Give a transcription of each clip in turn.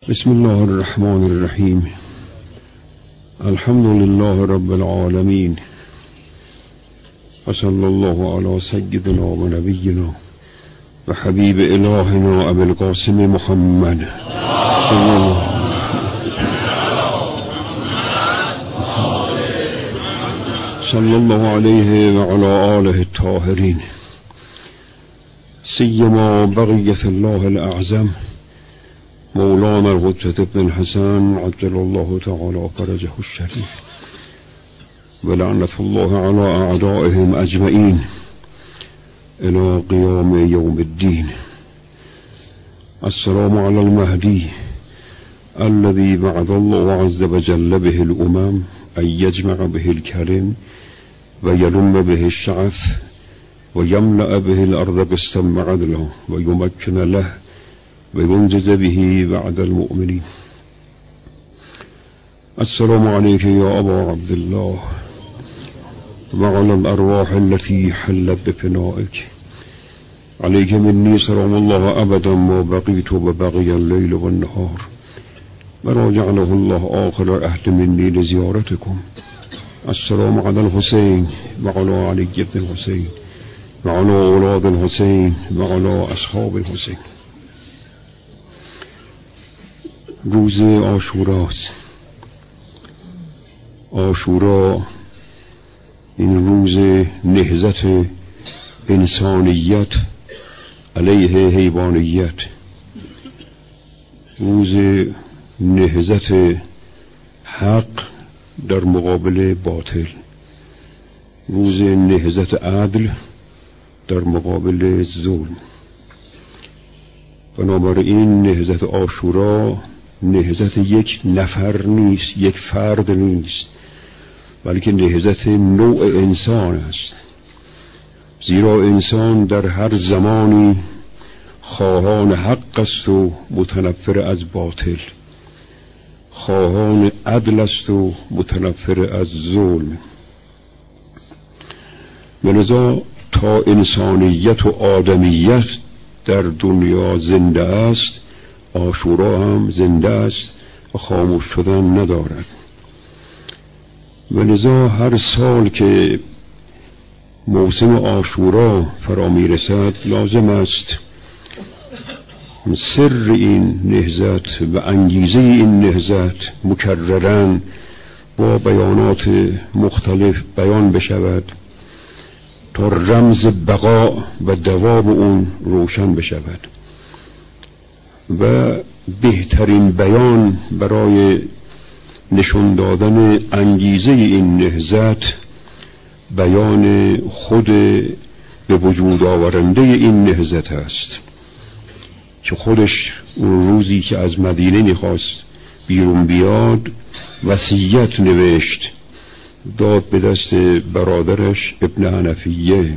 بسم الله الرحمن الرحیم. الحمد لله رب العالمین و صلی الله علی سیدنا و نبینا و حبیب الهنا ابی القاسم محمد صلی الله علیه و علی آله الطاهرین، سیما بقیة الله الاعظم مولانا الحجة ابن الحسن عجل الله تعالى فرجه الشريف ولعنة الله على أعدائهم أجمعين إلى قيام يوم الدين. السلام على المهدي الذي بعث الله عز وجل به الأمم أن يجمع به الكلم ويلم به الشعث ويملأ به الأرض بالسم عدلا ويمكن له وينجز به بعد المؤمنين. السلام عليك يا أبا عبد الله وعلى الأرواح التي حلت بفنائك. عليك مني سلام الله أبدا ما بقيت وبقي الليل والنهار، ولا جعله الله آخر أهل مني لزيارتكم. السلام على الحسين وعلى علي بن الحسين وعلى أولاد الحسين وعلى أصحاب الحسين. روز عاشوراست. عاشورا این روز نهضت انسانیت علیه حیوانیت، روز نهضت حق در مقابل باطل، روز نهضت عدل در مقابل ظلم. بنابراین نهضت عاشورا نهضت یک نفر نیست، یک فرد نیست، بلکه نهضت نوع انسان است. زیرا انسان در هر زمانی خواهان حق است و متنفر از باطل، خواهان عدل است و متنفر از ظلم. ولذا تا انسانیت و آدمیت در دنیا زنده است، عاشورا هم زنده است و خاموش شدن ندارد. ولذا هر سال که موسم عاشورا فرا میرسد لازم است سر این نهضت و انگیزه این نهضت مکرراً با بیانات مختلف بیان بشود تا رمز بقا و دوام اون روشن بشود. و بهترین بیان برای نشان دادن انگیزه این نهضت بیان خود به وجود آورنده این نهضت است که خودش اون روزی که از مدینه میخواست بیرون بیاد وصیت نوشت، داد به دست برادرش ابن حنفیه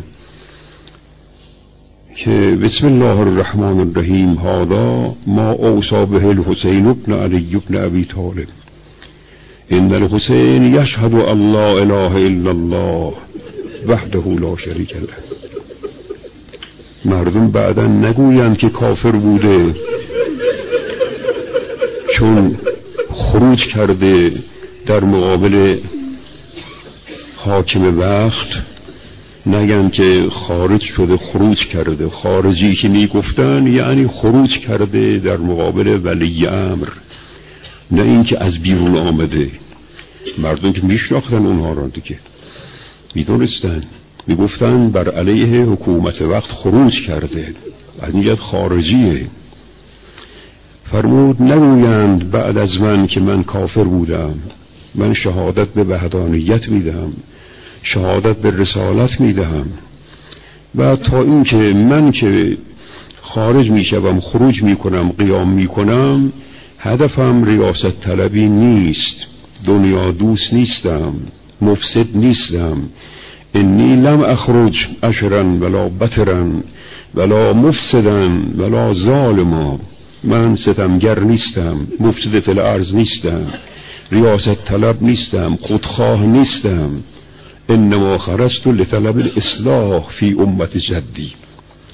که بسم الله الرحمن الرحیم هذا ما اوصى به الحسین ابن علی ابن ابی طالب ان الحسین یشهد ان لا اله الا الله وحده لا شریک له. مردم بعدا نگویند که کافر بوده چون خروج کرده در مقابل حاکم وقت، نگن که خارج شده خروج کرده. خارجی که میگفتن یعنی خروج کرده در مقابل ولی امر، نه این که از بیرون آمده. مردم که میشناختن اونها را دیگه میدونستن، میگفتن بر علیه حکومت وقت خروج کرده، از میگد خارجیه. فرمود نگویند بعد از من که من کافر بودم، من شهادت به وحدانیت میدهم، شهادت به رسالت میدهم. و تا این که من که خارج میشوم خروج میکنم قیام میکنم، هدفم ریاست طلبی نیست، دنیا دوست نیستم، مفسد نیستم. انی لم اخرج اشرا ولا بطرا ولا مفسدا ولا ظالما. من ستمگر نیستم، مفسد فی الارض نیستم، ریاست طلب نیستم، خودخواه نیستم. انما خرجت لطلب الاصلاح فی امت جدی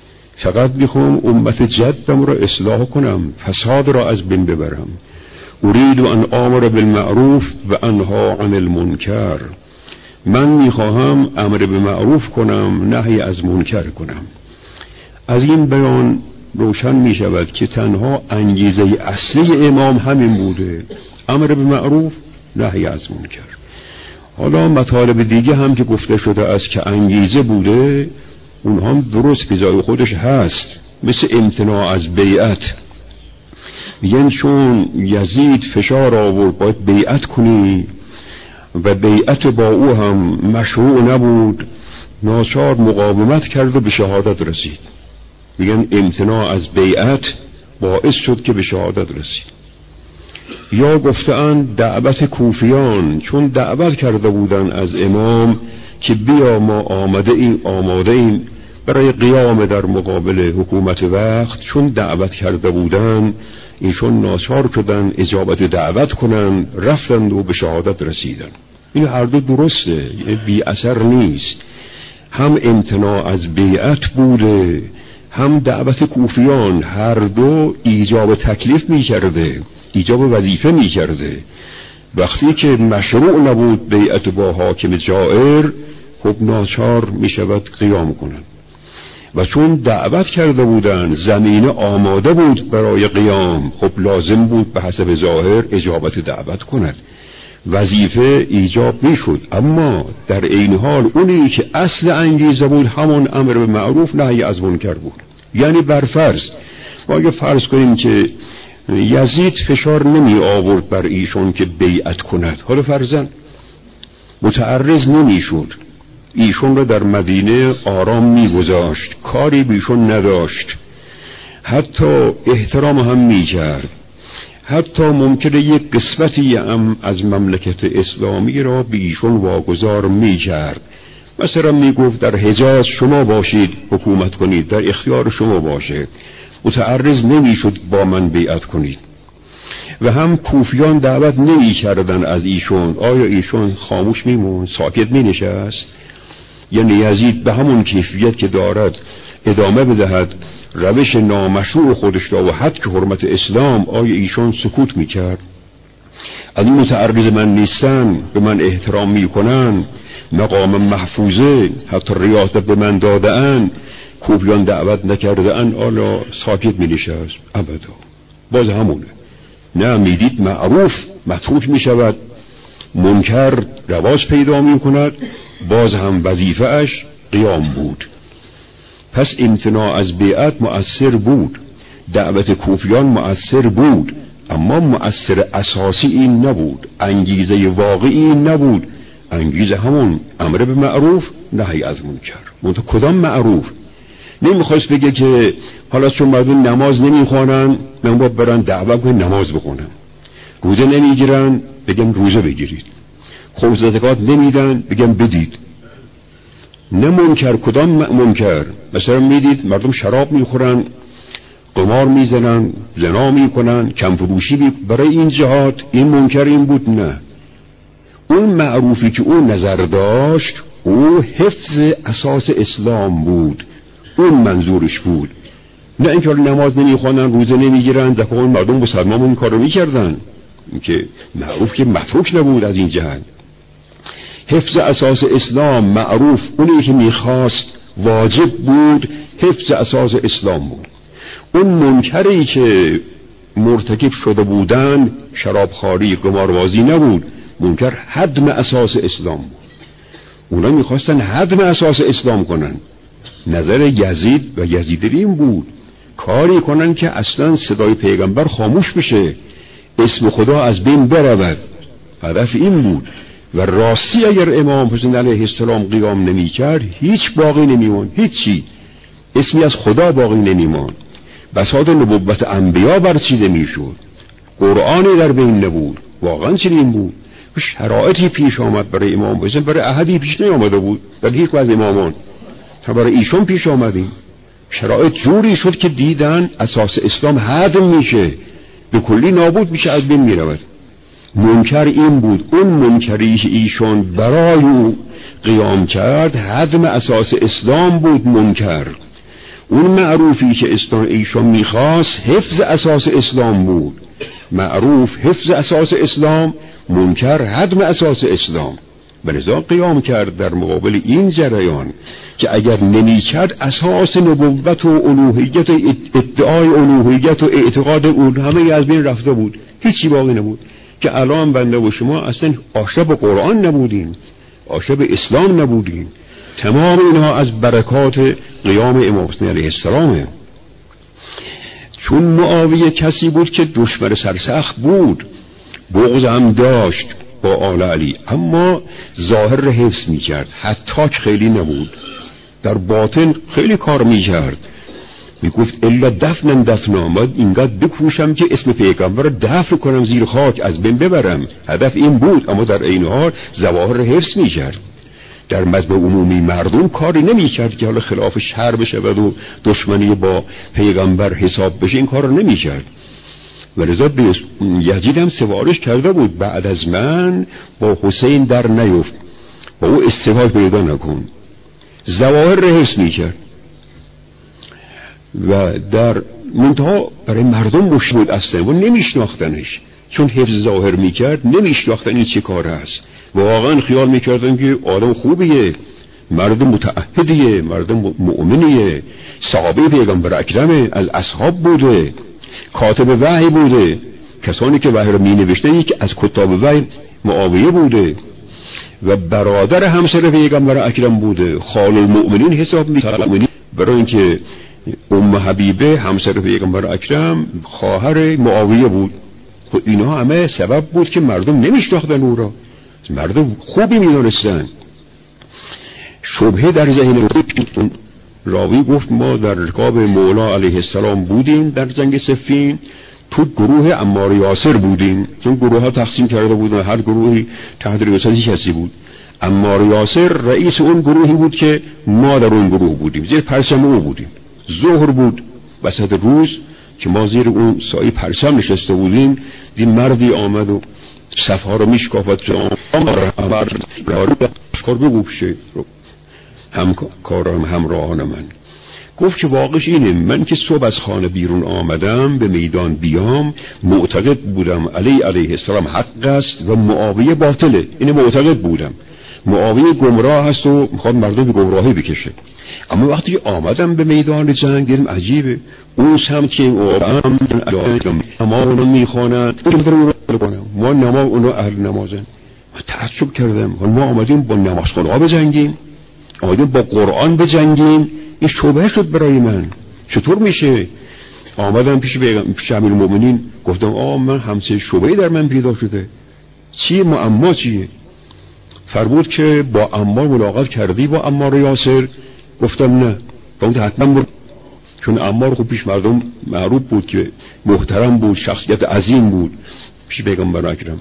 فقط میخوام امت جدم را اصلاح کنم، فساد را از بین ببرم. اريد ان آمر بالمعروف و انها عن المنکر. من میخواهم امر به معروف کنم، نهی از منکر کنم. از این بیان روشن میشود که تنها انگیزه اصلی امام همین بوده، امر به معروف، نهی از منکر. حالا مطالب دیگه هم که گفته شده است که انگیزه بوده، اونها هم درست به جای خودش هست، مثل امتناع از بیعت. میگن چون یزید فشار آورد باید بیعت کنی و بیعت با او هم مشروع نبود، ناچار مقاومت کرد و به شهادت رسید. میگن امتناع از بیعت باعث شد که به شهادت رسید. یا گفتن دعوت کوفیان، چون دعوت کرده بودن از امام که بیا ما آماده ایم برای قیام در مقابل حکومت وقت، چون دعوت کرده بودن ایشون ناچار شدن اجابت دعوت کنن، رفتند و به شهادت رسیدن. این هر دو درسته، بی اثر نیست. هم امتناع از بیعت بوده، هم دعوت کوفیان، هر دو ایجاب تکلیف می کرده، ایجاب وظیفه می کرده. وقتی که مشروع نبود بیعت با حاکم جائر، خب ناچار می شود قیام کنند. و چون دعوت کرده بودن، زمینه آماده بود برای قیام، خب لازم بود به حسب ظاهر اجابت دعوت کند، وظیفه ایجاب می شد. اما در این حال اونی که اصل انگیزه بود همون امر به معروف نهی از منکر بود. یعنی برفرض ما اگه فرض کنیم که یزید فشار نمی آورد بر ایشون که بیعت کند، حالا فرضاً متعرض نمی شد، ایشون را در مدینه آرام می گذاشت، کاری بیشون نداشت، حتی احترام هم می کرد، حتی ممکنه یک قسمتی هم از مملکت اسلامی را به ایشون واگذار می کرد. مثلا می گفت در حجاز شما باشید حکومت کنید، در اختیار شما باشه، متعرض نمی شد با من بیعت کنید. و هم کوفیان دعوت نمی کردن از ایشون، آیا ایشون خاموش می موند، ساکت می نشست؟ یعنی یزید به همون کیفیت که دارد ادامه بدهد روش نامشروع خودش را و حد که حرمت اسلام، آیا ایشون سکوت می کرد؟ از این متعرض من نیستن، به من احترام می کنن، مقام محفوظه، حتی ریاست به من داده ان، کوفیان دعوت نکرده ان، آلا ساکت می نشست؟ ابدا، باز همونه. نه، میدید معروف متروک می شود، منکر رواج پیدا می کند، باز هم وظیفه اش قیام بود. پس امتناع از بیعت مؤثر بود، دعوت کوفیان مؤثر بود، اما مؤثر اساسی این نبود، انگیزه واقعی این نبود. انگیزه همون امر به معروف نهی از منکر. منتها کدام معروف؟ نمیخواست بگه که حالا چون مردم نماز نمیخوانن من باید برن دعوت کنم نماز بخونم، روزه نمیگیرن بگم روزه بگیرید، خمس زکات نمیدن بگم بدید. نه منکر. کدام منکر؟ مثلا میدید مردم شراب میخورن، قمار میزنن، زنا میکنن، کم فروشی برای این جهات این منکر این بود؟ نه، اون معروفی که اون نظر داشت او حفظ اساس اسلام بود، اون منظورش بود. نه اینکه نماز نمیخوانن، روزه نمیگیرن، زکات مردم مسلمان این کارو میکردن، که معروف که متروک نبود. از این جهت حفظ اساس اسلام معروف، اونی که میخواست واجب بود، حفظ اساس اسلام بود. اون منکری که مرتکب شده بودن شرابخواری، قماربازی نبود، منکر هدم اساس اسلام بود. اونا میخواستن هدم اساس اسلام کنن. نظر یزید و یزیدیین بود کاری کنن که اصلا صدای پیغمبر خاموش بشه، اسم خدا از بین برود. هدف این بود. و راستی اگر امام حسین علیه السلام قیام نمی کرد هیچ باقی نمیمون، هیچی، اسمی از خدا باقی نمیمان، بساط نبوت انبیا برچیده میشد، قرآنی در بین نبود. واقعا چنین بود. شرایطی پیش آمد برای امام حسین، برای احدی پیش نیامده بود در هیچ از امامان، برای ایشون پیش آمدیم. شرایط جوری شد که دیدن اساس اسلام هدم میشه، به کلی نابود میشه، از بین میرود. منکر این بود. اون منکری ایشون برای او قیام کرد هدم اساس اسلام بود منکر. اون معروفی که ایشان میخواست حفظ اساس اسلام بود. معروف حفظ اساس اسلام، منکر هدم اساس اسلام. ولذا قیام کرد در مقابل این جریان که اگر نمی‌کرد اساس نبوت و الوهیت و ادعای الوهیت و اعتقاد اون همه از بین رفته بود، هیچی باقی نبود. که الان بنده و شما اصلا آشنا به قرآن نبودیم، آشنا به اسلام نبودیم. تمام اینها از برکات قیام امام حسین علیه السلامه. چون معاویه کسی بود که دشمن سرسخت بود، بغض هم داشت با آل علی، اما ظاهر را حفظ می کرد، حتی خیلی نبود، در باطن خیلی کار می کرد. می گفت الا دفنن دفنا، من اینقدر بکوشم که اسم پیغمبر را دفن کنم زیر خاک، از بین ببرم. هدف این بود، اما در این حال ظواهر را حفظ می کرد. در مذهب عمومی مردم کاری نمی کرد که حالا خلاف شر بشود و دشمنی با پیغمبر حساب بشه، این کار را نمی کرد. ولذا یزید هم سفارش کرده بود بعد از من با حسین در نیفت، با او ازدواج پیدا نکن. ظواهر را حفظ می کرد و در منتها برای مردم مشکل بود اصلا و نمیشناختنش، چون حفظ ظاهر می کرد نمیشناختن این چه کار است. واقعا خیال میکردن که آدم خوبیه، مرد متعهدیه، مرد مؤمنیه، صحابه پیغمبر اکرمه، از اصحاب بوده، کاتب وحی بوده. کسانی که وحی رو می نوشتن یکی از کتاب وحی معاویه بوده و برادر همسر پیغمبر اکرم بوده، خال المؤمنین حساب می‌کرد. برای اینکه ام حبیبه همسر پیغمبر اکرم خواهر معاویه بود. خب اینا همه سبب بود که مردم نمیشناختن او را، مردم خوبی میدونستن. شبهه در ذهن راوی گفت ما در رکاب مولا علیه السلام بودیم در جنگ صفین، تو گروه عمار یاسر بودیم، چون گروه ها تقسیم کرده بودن، هر گروهی تحت ریاست کسی بود. عمار یاسر رئیس اون گروهی بود که ما در اون گروه بودیم، زیر پرچم او بودیم. ظهر بود وسط روز که ما زیر اون سایه پرچم نشسته بودیم، دی مردی آمد و صفحه رو میشکافت کار بگوشه همکاران همراهان من. گفت که واقعش اینه، من که صبح از خانه بیرون آمدم به میدان بیام، معتقد بودم علی علیه السلام حق است و معاویه باطله. اینه معتقد بودم، معاویه گمراه هست و میخواد مردم به گمراهی بکشه. اما وقتی آمدم به میدان جنگ دیدم عجیبه، اون سمت که نماز اونو میخوانن، ما نماز اونو اهل نمازن. من تعجب کردم، ما آمدیم با نمازخوان‌ها بجنگیم، آمدیم با قرآن بجنگیم. این شبهه شد برای من، چطور میشه؟ آمدم پیش امیرالمومنین گفتم من همچه شبهه در من پیدا شده، چیه معما چیه؟ فرمود که با عمار ملاقات کردی، با عمار یاسر؟ گفتم نه. گفت حتما چون عمار خوب پیش مردم معروف بود که محترم بود، شخصیت عظیم بود پیش پیغمبر اکرم.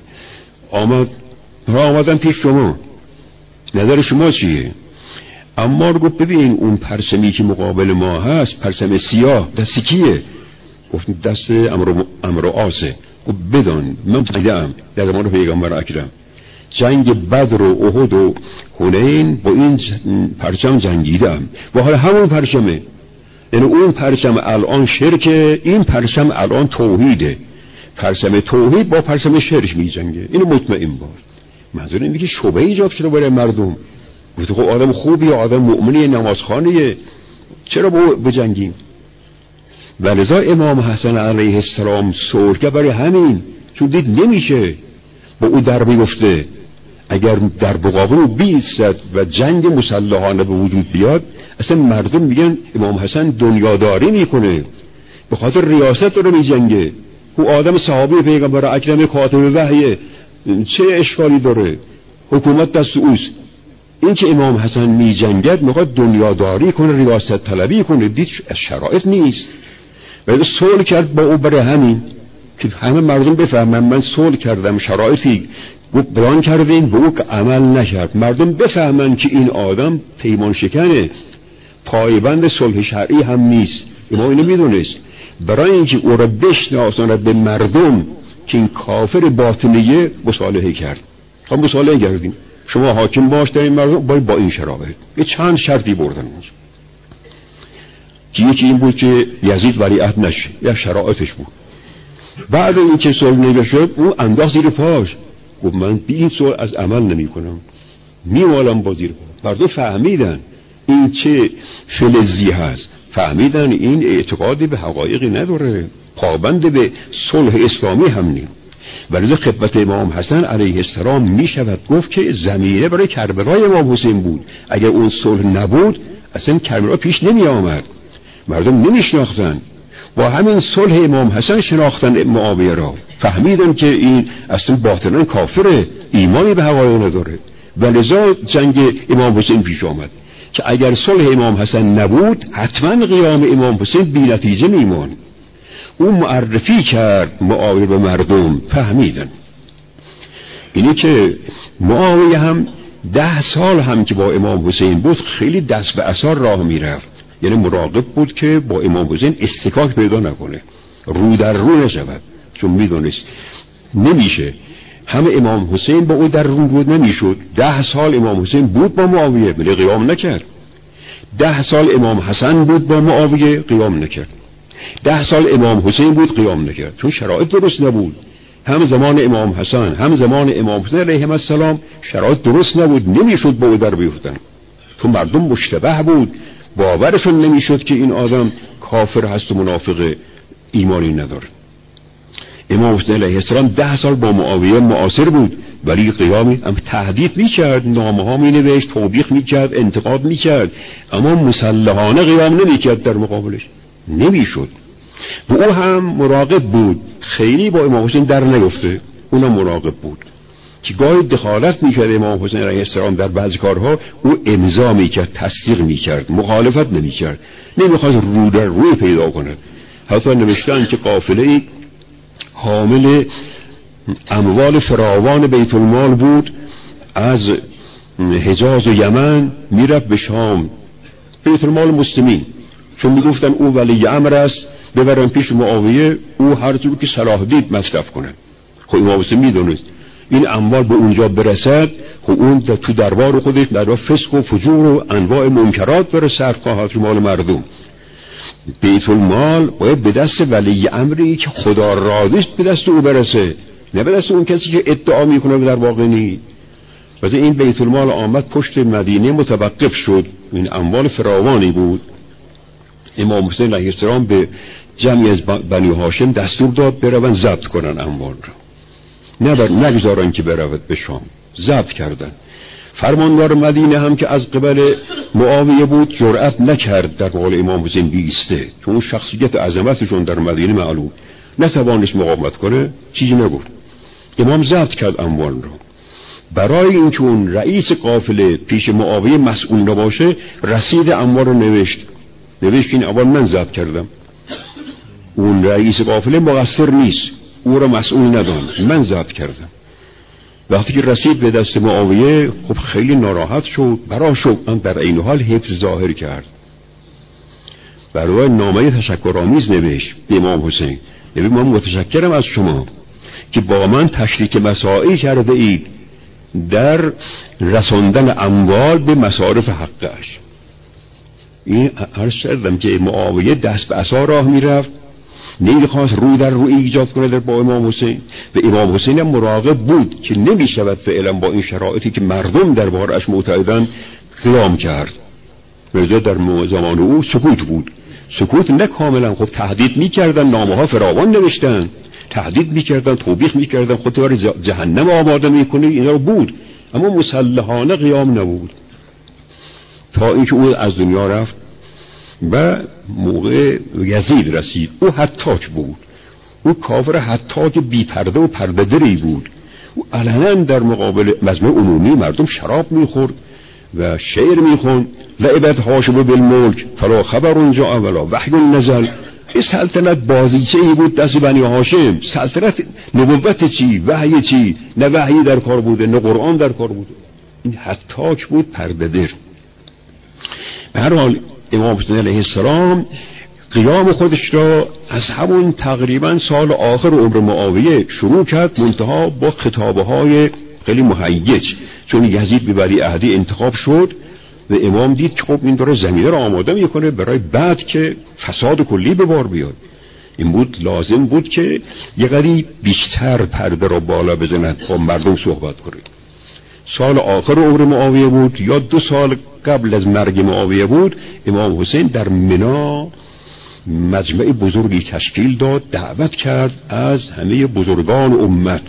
آمدم پیش شما، نظر شما چیه؟ عمار گفت ببین اون پرچمی که مقابل ما هست، پرچم سیاه، دست کیه؟ گفت دست عمرو عاصه. گفت بدان من دیدم در زمان پیغمبر اکرم جنگ بدر و احد و حنین با این پرچم جنگیدم و حالا همون پرچمه. یعنی اون پرچم الان شرکه، این پرچم الان توحیده. پرچم توحید با پرچم شرک می جنگه. اینو مطمئن باش. منظور اینه که شبهه ایجاد شده برای مردم. گفت خب آدم خوبیه، آدم مؤمنیه، نمازخوانیه، چرا بجنگیم؟ ولذا امام حسن علیه السلام صلح کرد برای همین، چون دید نمیشه با او در بیفته. اگر در مقابل او بیستد و جنگ مسلحانه به وجود بیاد، اصلا مردم میگن امام حسن دنیاداری میکنه، به خاطر ریاست رو میجنگه. او آدم صحابی پیغمبر اکرم کاتب وحیه، چه اشکالی داره؟ حکومت دست اوست. این که امام حسن میجنگد میخواد دنیاداری کنه، ریاست طلبی کنه، دید شرایط نیست. ولی صلح کرد با او برای همین که همه مردم بفهمن من صلح کردم، شرایطی بیان کردیم به او که عمل نکرد، مردم بفهمن که این آدم پیمان شکنه، پایبند صلح شرعی هم نیست. ما اینو میدونست. برای اینکه او را بشناساند به مردم که این کافر باطنیه، مصالحه کرد. تا مصالحه کردیم شما حاکم باش در این مردم با این شرایط. یه چند شرطی بردن. که یکی این بود که یزید ولیعهد نشه، یا شرایطش بود. بعد اینکه صلح نشد او انداخت زیر پاش، گفت من بی این صلح از عمل نمی کنم، میمالم با زیر پا. مردم فهمیدن این چه فلزی هست، فهمیدن این اعتقادی به حقایقی نداره، پابند به صلح اسلامی هم نیم. ولذا خدمت امام حسن علیه السلام می شود گفت که زمینه برای کربلای امام حسین بود. اگر اون صلح نبود اصلا کربلا پیش نمی آمد، مردم نمی شناختن. با همین صلح امام حسن شناختن معاویه را، فهمیدن که این اصلا باطنا کافره، ایمانی به حقایق نداره. ولذا جنگ امام حسین پیش آمد که اگر صلح امام حسن نبود حتما قیام امام حسین بی نتیجه میماند. او معرفی کرد معاویه به مردم، فهمیدن. اینی که معاویه هم 10 سال هم که با امام حسین بود خیلی دست به عصا راه میرفت، یعنی مراقب بود که با امام حسین استکاک پیدا نکنه، رو در رو نشود، چون میدونست نمیشه همه امام حسین با او در رو بود نمیشد. 10 سال امام حسین بود با معاویه ولی قیام نکرد. 10 سال امام حسن بود با معاویه، قیام نکرد. 10 سال امام حسین بود، قیام نکرد، چون شرایط درست نبود. هم زمان امام حسن هم زمان امام حسین علیهم السلام شرایط درست نبود، نمیشد با او در بیفتن، چون مردم مشتبه بود، باورشون نمیشد که این آدم کافر هست و منافق، ایمانی نداره. امام حسین علیه السلام 10 سال با معاویه معاصر بود ولی قیامی هم تهدید میکرد، نامه ها مینوشت، توبیخ میکرد، انتقاد میکرد، اما مسلحانه قیام نمیکرد، در مقابلش نمیشد. و او هم مراقب بود خیلی با امام حسین در نیفته، اونم مراقب بود که گاهی دخالت میکرد امام حسین علیه السلام در بعضی کارها، او امضا میکرد، تصدیق میکرد، مخالفت نمیکرد، نمیخواست رو در روی پیدا کنه. حتی نوشتن که قافله حامل اموال فراوان بیت المال بود، از حجاز و یمن میرفت به شام، بیت المال مسلمین، چون میگفتن او ولی امر است، ببرن پیش معاویه، او هر جور که صلاح دید مصرف کنه. خب امام حسین میدونست این اموال به اونجا برسد، خب اون تو دربار خودش در فسق و فجور و انواع منکرات داره صرف خواهد مال مردم. بیت المال باید به دست ولی امری که خدا راضیست به دست او برسه، نه به دست اون کسی که ادعا میکنه در واقع نیست. واسه این بیت المال آمد پشت مدینه متوقف شد، این اموال فراوانی بود. امام حسین علیه السلام به جمعی از بنی هاشم دستور داد برون ضبط کنن اموال را، نگذارن که برود به شام. ضبط کردن. فرماندار مدینه هم که از قبل معاویه بود جرأت نکرد در مقابل امام حسین بیسته، چون اون شخصیت عظمتشون در مدینه معلوم، نتوانست مقاومت کنه، چیزی نگفت. امام ضبط کرد اموال رو. برای اینکه اون رئیس قافله پیش معاویه مسئول نباشه، رسید اموال رو نوشت که این اموال من ضبط کردم. اون رئیس قافله مقصر نیست، او رو مسئول ندان، من ضبط کردم. وقتی که رسید به دست معاویه خب خیلی ناراحت شد، برا شد، در این حال حفظ ظاهر کرد. برای نامه تشکرآمیز نوشت به امام حسین، نوشت من متشکرم از شما که با من تشریک مساعی کرده اید در رساندن اموال به مصارف حقش. این عرض کردم که معاویه دست به عصا راه میرفت، نمیخواست رو در رو ایجاد کنه در با امام حسین، و امام حسین هم مراقب بود که نمیشود فعلا با این شرایطی که مردم دربارش معتقدن قیام کرد. ولی در زمان او سکوت بود، سکوت نه کاملا، خب تهدید میکردن، نامه ها فراوان نوشتن، تهدید میکردن، توبیخ میکردن، خودت برای جهنم آماده میکنی، اینا رو بود، اما مسلحانه قیام نبود. تا اینکه او از دنیا رفت و موقع یزید رسید، او حتاک بود، او کافر حتاک بی پرده و پرده‌دری بود. او علنا در مقابل مجمع عمومی مردم شراب میخورد و شعر میخوند، لعبت هاشم بالملک فلا خبر جاء ولا وحی نزل. این سلطنت بازیچه ای بود دست بنی هاشم، سلطنت نبوت چی، وحی چی، نه وحی در کار بوده نه قرآن در کار بوده. این حتاک بود، پرده‌در. به هر حال امام حسین علیه السلام قیام خودش را از همون تقریبا سال آخر عمر معاویه شروع کرد، منتها با خطابه های خیلی مهیج، چون یزید به ولیعهدی انتخاب شد و امام دید که خب این داره زمینه رو آماده میکنه برای بعد که فساد کلی به بار بیاد. این بود لازم بود که یه قدری بیشتر پرده رو بالا بزند با مردم صحبت کنه. سال آخر عمر معاویه بود یا 2 سال قبل از مرگ معاویه بود، امام حسین در منی مجمع بزرگی تشکیل داد، دعوت کرد از همه بزرگان امت،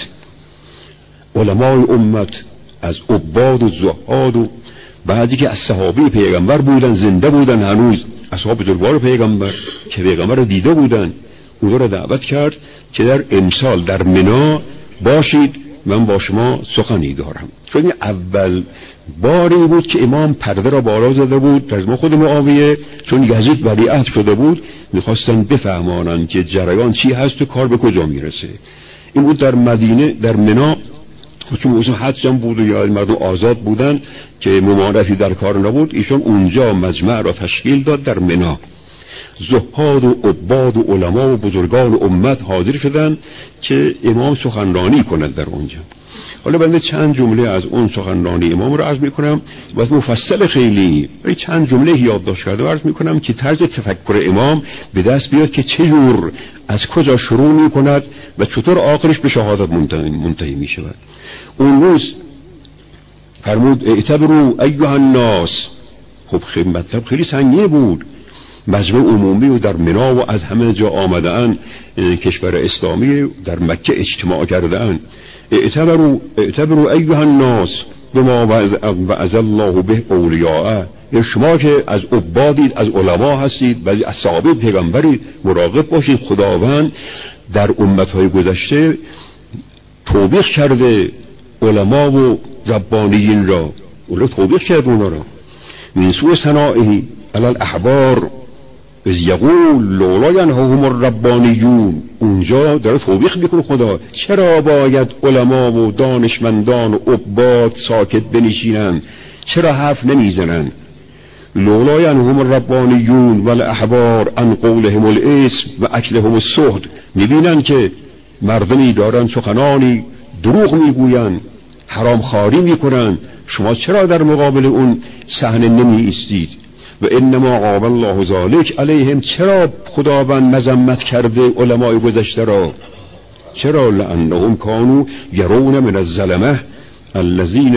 علمای امت، از عباد و زهاد و بعضی که از صحابه پیغمبر بودن، زنده بودن هنوز، اصحاب بزرگوار پیغمبر که پیغمبر رو دیده بودن، اونها رو دعوت کرد که در امسال در منی باشید، من با شما سخنی دارم. چون این اول باری بود که امام پرده را بالا زده بود در زمان خود معاویه، چون یزید ولیعهد شده بود، میخواستن بفهمانن که جریان چی هست و کار به کجا میرسه. این بود در مدینه، در منی، چون اوضاع حدش هم بود و یا مردم آزاد بودن که ممانعتی در کار نبود، ایشون اونجا مجمع را تشکیل داد در منی. زهاد و عباد و علما و بزرگان و امت حاضر شدن که امام سخنرانی کند در اونجا. حالا بنده چند جمله از اون سخنرانی امام رو عرض میکنم و از مفصل خیلی چند جمله یادداشت کرده عرض میکنم که طرز تفکر امام به دست بیاد که چجور از کجا شروع میکند و چطور آخرش به شهادت منتهی میشود. اون روز فرمود اعتبروا ایها الناس. خب خیلی مطلب خیلی سنگین بود، مجمع عمومی و در منی و از همه جا آمده‌اند، کشور اسلامی در مکه اجتماع کرده‌اند. اعتبروا ایها الناس بما وعظ الله به اولیاءه. شما که از عبادید، از علما هستید و از صحابه پیغمبرید، مراقب باشید. خداوند در امت‌های گذشته توبیخ کرده علما و ربانیین را، اونا توبیخ کرده اونا را. من سوء ثنائه علی الاحبار از یقول لولا ینهاهم الربانیون. اونجا داره توبیخ میکنه خدا، چرا باید علما و دانشمندان و عباد ساکت بنشینن، چرا حرف نمیزنن؟ لولا ینهاهم الربانیون والاحبار عن قولهم الاسم و اکلهم السحت. میبینن که مردمی دارن سخنانی دروغ میگوین، حرام خواری میکنن، شما چرا در مقابل اون صحنه نمی ایستید؟ و انما عاب الله ذلک علیهم. چرا خداوند مذمت کرده علمای گذشته را؟ چرا؟ لانهم کانوا یرون من الظلمه الذین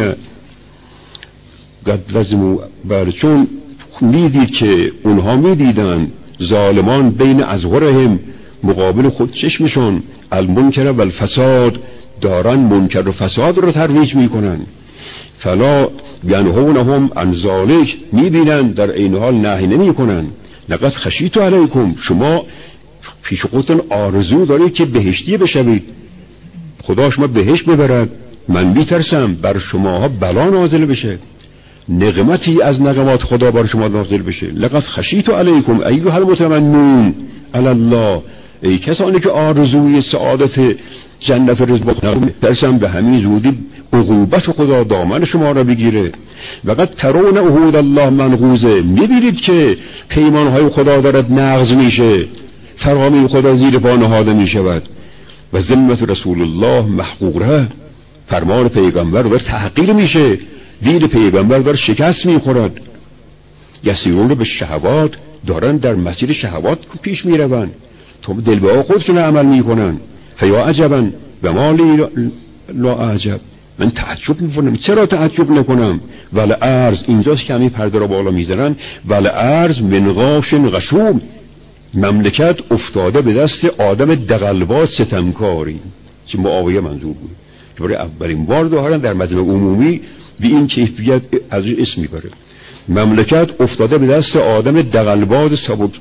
قد لزموا. چون میدید که اونها میدیدن ظالمان بین اظهرهم، مقابل خود چشمشون، المنکر و الفساد، دارن منکر و فساد رو ترویج میکنن. فلا ینهونهم عن ذلک. میبینن در این حال نهی نمیکنن. لقد خشیت علیکم. شما پیش خودتون آرزو دارید که بهشتی بشوید، خدا شما بهشت ببرد. من میترسم بر شماها بلا نازل بشه، نقمتی از نقمات خدا بر شما نازل بشه. لقد خشیت علیکم ایها المتمنون علی الله. ای کسانی که آرزوی سعادت جنت رضوان ترسم به همین زودی عقوبت خدا دامن شما را بگیره. وقد ترون عهود الله منقوضه. میبینید که پیمانهای خدا دارد نقض میشه، فرامین خدا زیر پا نهاده میشود. و ذمت رسول الله محقوره. فرمان پیغمبر داره تحقیر میشه، دین پیغمبر داره شکست میخورد. یسیرون به شهوات، دارن در مسیر شهوات پیش میروند، تو دلبه خودشون عمل میکنن. فیا عجبا و ما لی لا عجب. من تعجب میکنم، چرا تعجب نکنم؟ ولی ارز، اینجاست که همین پرده را بالا میزنن. ولی ارز من غاش غشوم. مملکت افتاده به دست آدم دغلباز ستمکاری، که معاویه منظور بود. برای اولین بار دارن در مجمع عمومی به این کیفیت ازش اسم میبره. مملکت افتاده به دست آدم دغلباز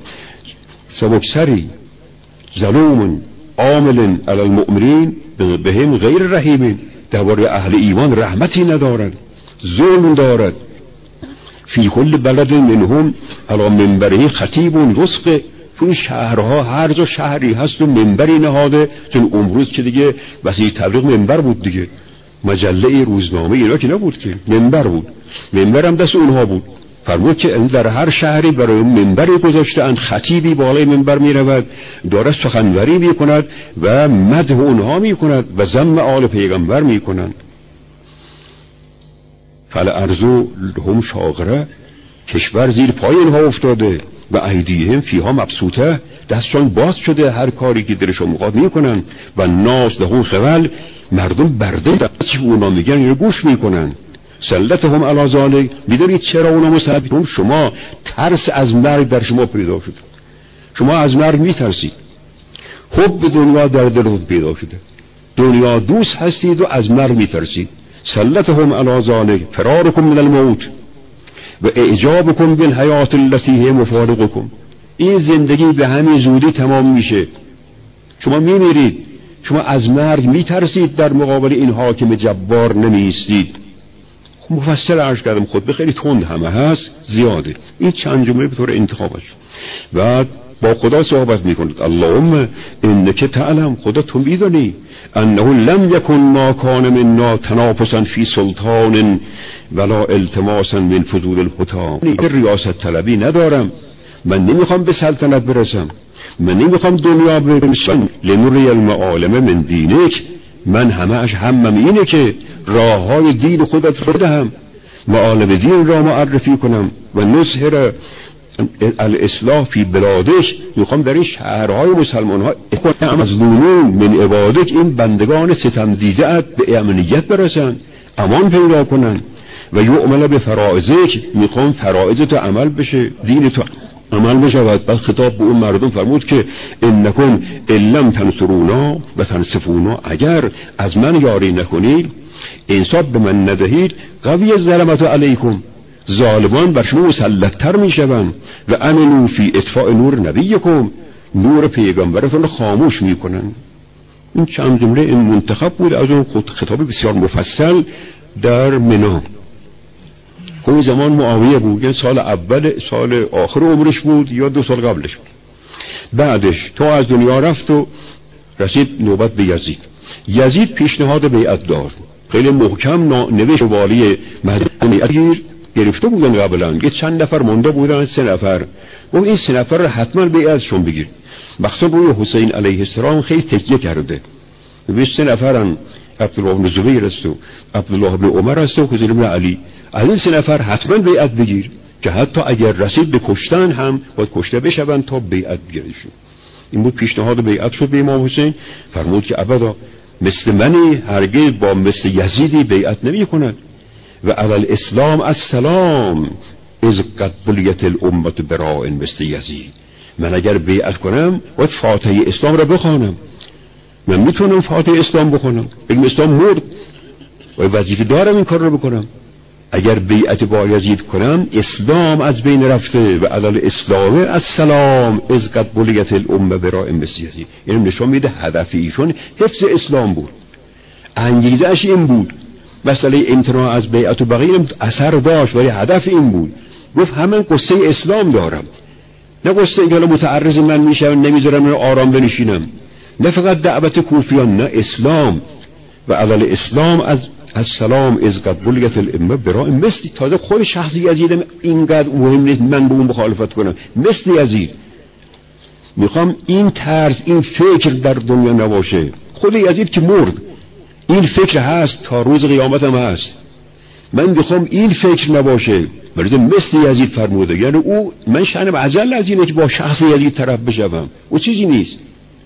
سبکسری، ظلوم عامل علی المؤمنین بهم غیر رحیم. درباره اهل ایمان رحمتی ندارد، ظلم دارد. فی کل بلد منهم علی منبره خطیب رزق. تو شهرها هر جا شهری هست و منبری نهاده. چون امروز که دیگه وسیله تبلیغ منبر بود دیگه، مجله روزنامه اینا که نبود که، منبر بود. منبر هم دست اونها بود. فرمود که در هر شهری برای منبری گذاشته‌اند، خطیبی بالای منبر میرود، داره سخنوری میکند و مدح اونها میکند و ذم آل پیغمبر میکنند. فل ارزو هم شاغره کشور زیر پای اینها افتاده و ایدیهم فیها مبسوطه، دستشان باز شده، هر کاری که دلشون میخواد میکنن و ناس لهم خول، مردم برده چی اونا میگن اینو گوش میکنن. سلطهم علی ذلک، میدونید چرا اونا مسلطن؟ شما ترس از مرگ در شما پیدا شده، شما از مرگ میترسید، حب دنیا در دلتون پیدا شده، دنیا دوست هستید و از مرگ میترسید. سلطهم علی ذلک فرارکم من الموت و اعجابکم بالحیات التي هی مفارقکم، این زندگی به همین زودی تمام میشه، شما میمیرید، شما از مرگ میترسید، در مقابل این حاکم جبار نمیستید. مفصل عرض کردم، خود به خیلی تند همه هست، زیاده، این چند جمله به طور انتخابش. بعد با خدا صحبت میکنید، اللهم انک تعلم، خدا تو میدونی، انه لم یکن ما کان منا تنافسا فی سلطان ولا التماسا من فضول الحطام. ریاست طلبی ندارم، من نمیخوام به سلطنت برسم، من نمیخوام دنیا برسم، لنوری المعالم من دینک، من همم اینه که راه های دین خودت رو بدهم، معالم دین را معرفی کنم و نظهر الاصلاح فی بلادش، میخوام در این شهرهای مسلمان ها مظلومون من عبادک، این بندگان ستم دیده به امنیت برسن، امان پیدا کنن و یعمل به فرائضک، میخوام فرائضت عمل بشه، دین تو عمل بشود. بعد خطاب به اون مردم فرمود که انکم لم تنصرونا و تنصفونا، اگر از من یاری نکنید، انصاف به من ندهید، قوی الظلمت علیکم، ظالمان بر شما مسلط‌تر میشوند و امنوا فی اطفاء نور نبیکم، نور پیغمبرتون رو خاموش میکنن. این چند جمله این منتخب بود از اون خطاب بسیار مفصل در منا. اون زمان معاویه بود، یعنی سال آخر عمرش بود یا 2 سال قبلش بود. بعدش تا از دنیا رفت و رسید نوبت به یزید. یزید پیشنهاد بیعت داد، خیلی محکم نوشت والی مدینه گرفته بودن قبلا، یه چند نفر مونده بودن، 3 نفر، و این 3 نفر رو حتما بیعتشون بگیر. مخصوصا روی حسین علیه السلام خیلی تکیه کرده. و 3 نفرن، عبدالله بن زبیر است و عبدالله بن عمر است و حسین بن علی. از این 3 نفر حتما بیعت بگیر که حتی اگر رسید به کشتن هم باید کشته بشون تا بیعت بگیرشون. این بود پیشنهاد بیعت شد به امام حسین. فرمود که ابدا مثل منی هرگز با مثل یزیدی بیعت نمی کند. و علی الاسلام السلام از قد بلیت الامت براء مثل یزید، من اگر بیعت کنم باید فاتحه اسلام را بخوانم، من میتونم فاتحه اسلام بخونم، بگم اسلام مرد و وظیفه دارم این کار رو بکنم. اگر بیعت با یزید کنم اسلام از بین رفته. و علی الاسلام السلام از قد بلیت الامت براء مثل یزید، یعنی نشون میده هدف ایشون حفظ اسلام بود، انگیزه اش این بود. مسئله امتناع از بیعت و بقیه اثر داشت ولی هدف این بود. گفت همین قصه اسلام دارم، نه قصه اینکه متعرض من میشم نمیذارم من آرام بنشینم، نه فقط دعوت کوفیان، نه اسلام. و علی الاسلام از السلام از قد بلیت الامه براء مثل، تازه خود شخص یزید اینقدر مهم نیست من به اون مخالفت کنم، مثل یزید. میخوام این طرز این فکر در دنیا نباشه. خود یزید که مرد، این فکر هست تا روز قیامت هم هست. من میخوام این فکر نباشه، ولی مثل یزید فرموده، یعنی او من شأنم عجل از اینه که با شخص یزید طرف بشم، او چیزی نیست.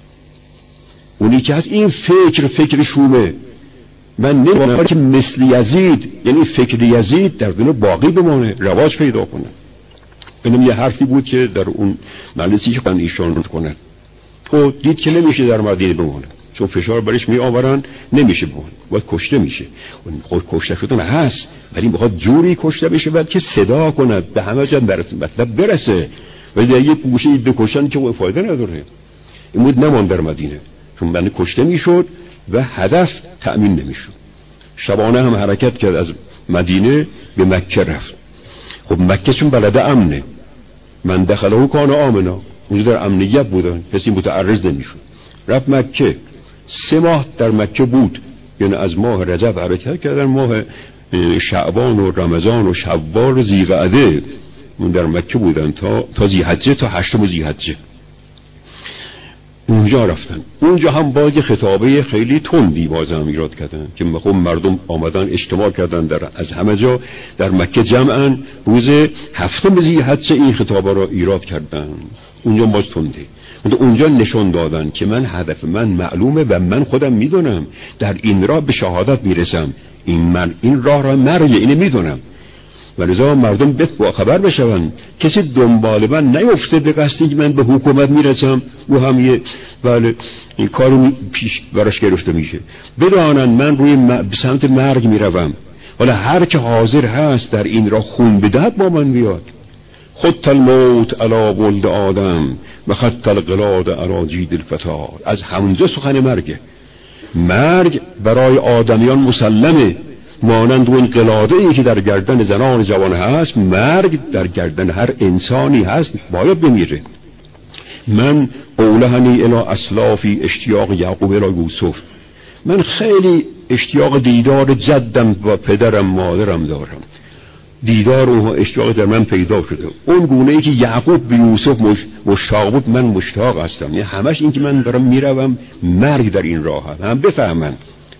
اونی که هست این فکر شومه. من نمیخوام که مثل یزید، یعنی فکر یزید در دنیا باقی بمانه، رواج پیدا کنه. اینم یه حرفی بود که در اون مجلسی که ایشان کنن، تو دید که نمیشه در مدینه بمانه، چون فشار برش می آورن، نمیشه بمانه، باید کشته میشه. خود کشته شدن هست ولی میخواد جوری کشته بشه بعد که صدا کند به همه جا مطلب برسه، ولی در یک گوشه بکشن که فایده نداره. این بود نمان در مدینه، چون من کشته میشد و هدف تأمین نمیشد. شبانه هم حرکت کرد، از مدینه به مکه رفت. خب مکه چون بلده امنه، من دخله کان آمنا، اونجا در امنیت بودن، کسی متعرض نمیشد. رفت مکه، 3 ماه در مکه بود، یعنی از ماه رجب حرکت کردن، ماه شعبان و رمضان و شوال و ذی‌قعده اون در مکه بودن تا ذی‌حجه، تا 8 ذی‌حجه. اونجا رفتن. اونجا هم باز خطابه خیلی تندی باز هم ایراد کردن که خب مردم آمدن اجتماع کردن از همه جا در مکه جمعاً روز 7 ذی‌حجه این خطابه را ایراد کردن. اونجا باز تنده. اونجا نشون دادن که من هدف من معلومه و من خودم میدونم در این راه به شهادت میرسم. این راه را مرگ اینو میدونم. ولذا مردم با خبر بشون، کسی دنبال من نیفته به قصدی که من به حکومت میرسم و هم یه این کارو پیش براش گرفته میشه. بدانن من روی به سمت مرگ میروم. حالا هر که حاضر هست در این راه خون بدهد با من بیاد. خط الموت علی ولد آدم و خط القلاد علی جید الفتار. از همونجا سخن مرگ برای آدمیان مسلمه، مانند اون قلاده ای که در گردن زنان جوان هست، مرگ در گردن هر انسانی هست، باید بمیره. من اولهنی الی اسلافی اشتیاق یعقوب الی یوسف. من خیلی اشتیاق دیدار جدم و پدرم مادرم دارم. دیدار اونها اشتیاق در من پیدا شده. اون گونه ای که یعقوب به یوسف مشتاق بود، من مشتاق هستم. یعنی همش این که من برام میروم مرگ در این راه هم بفهمن.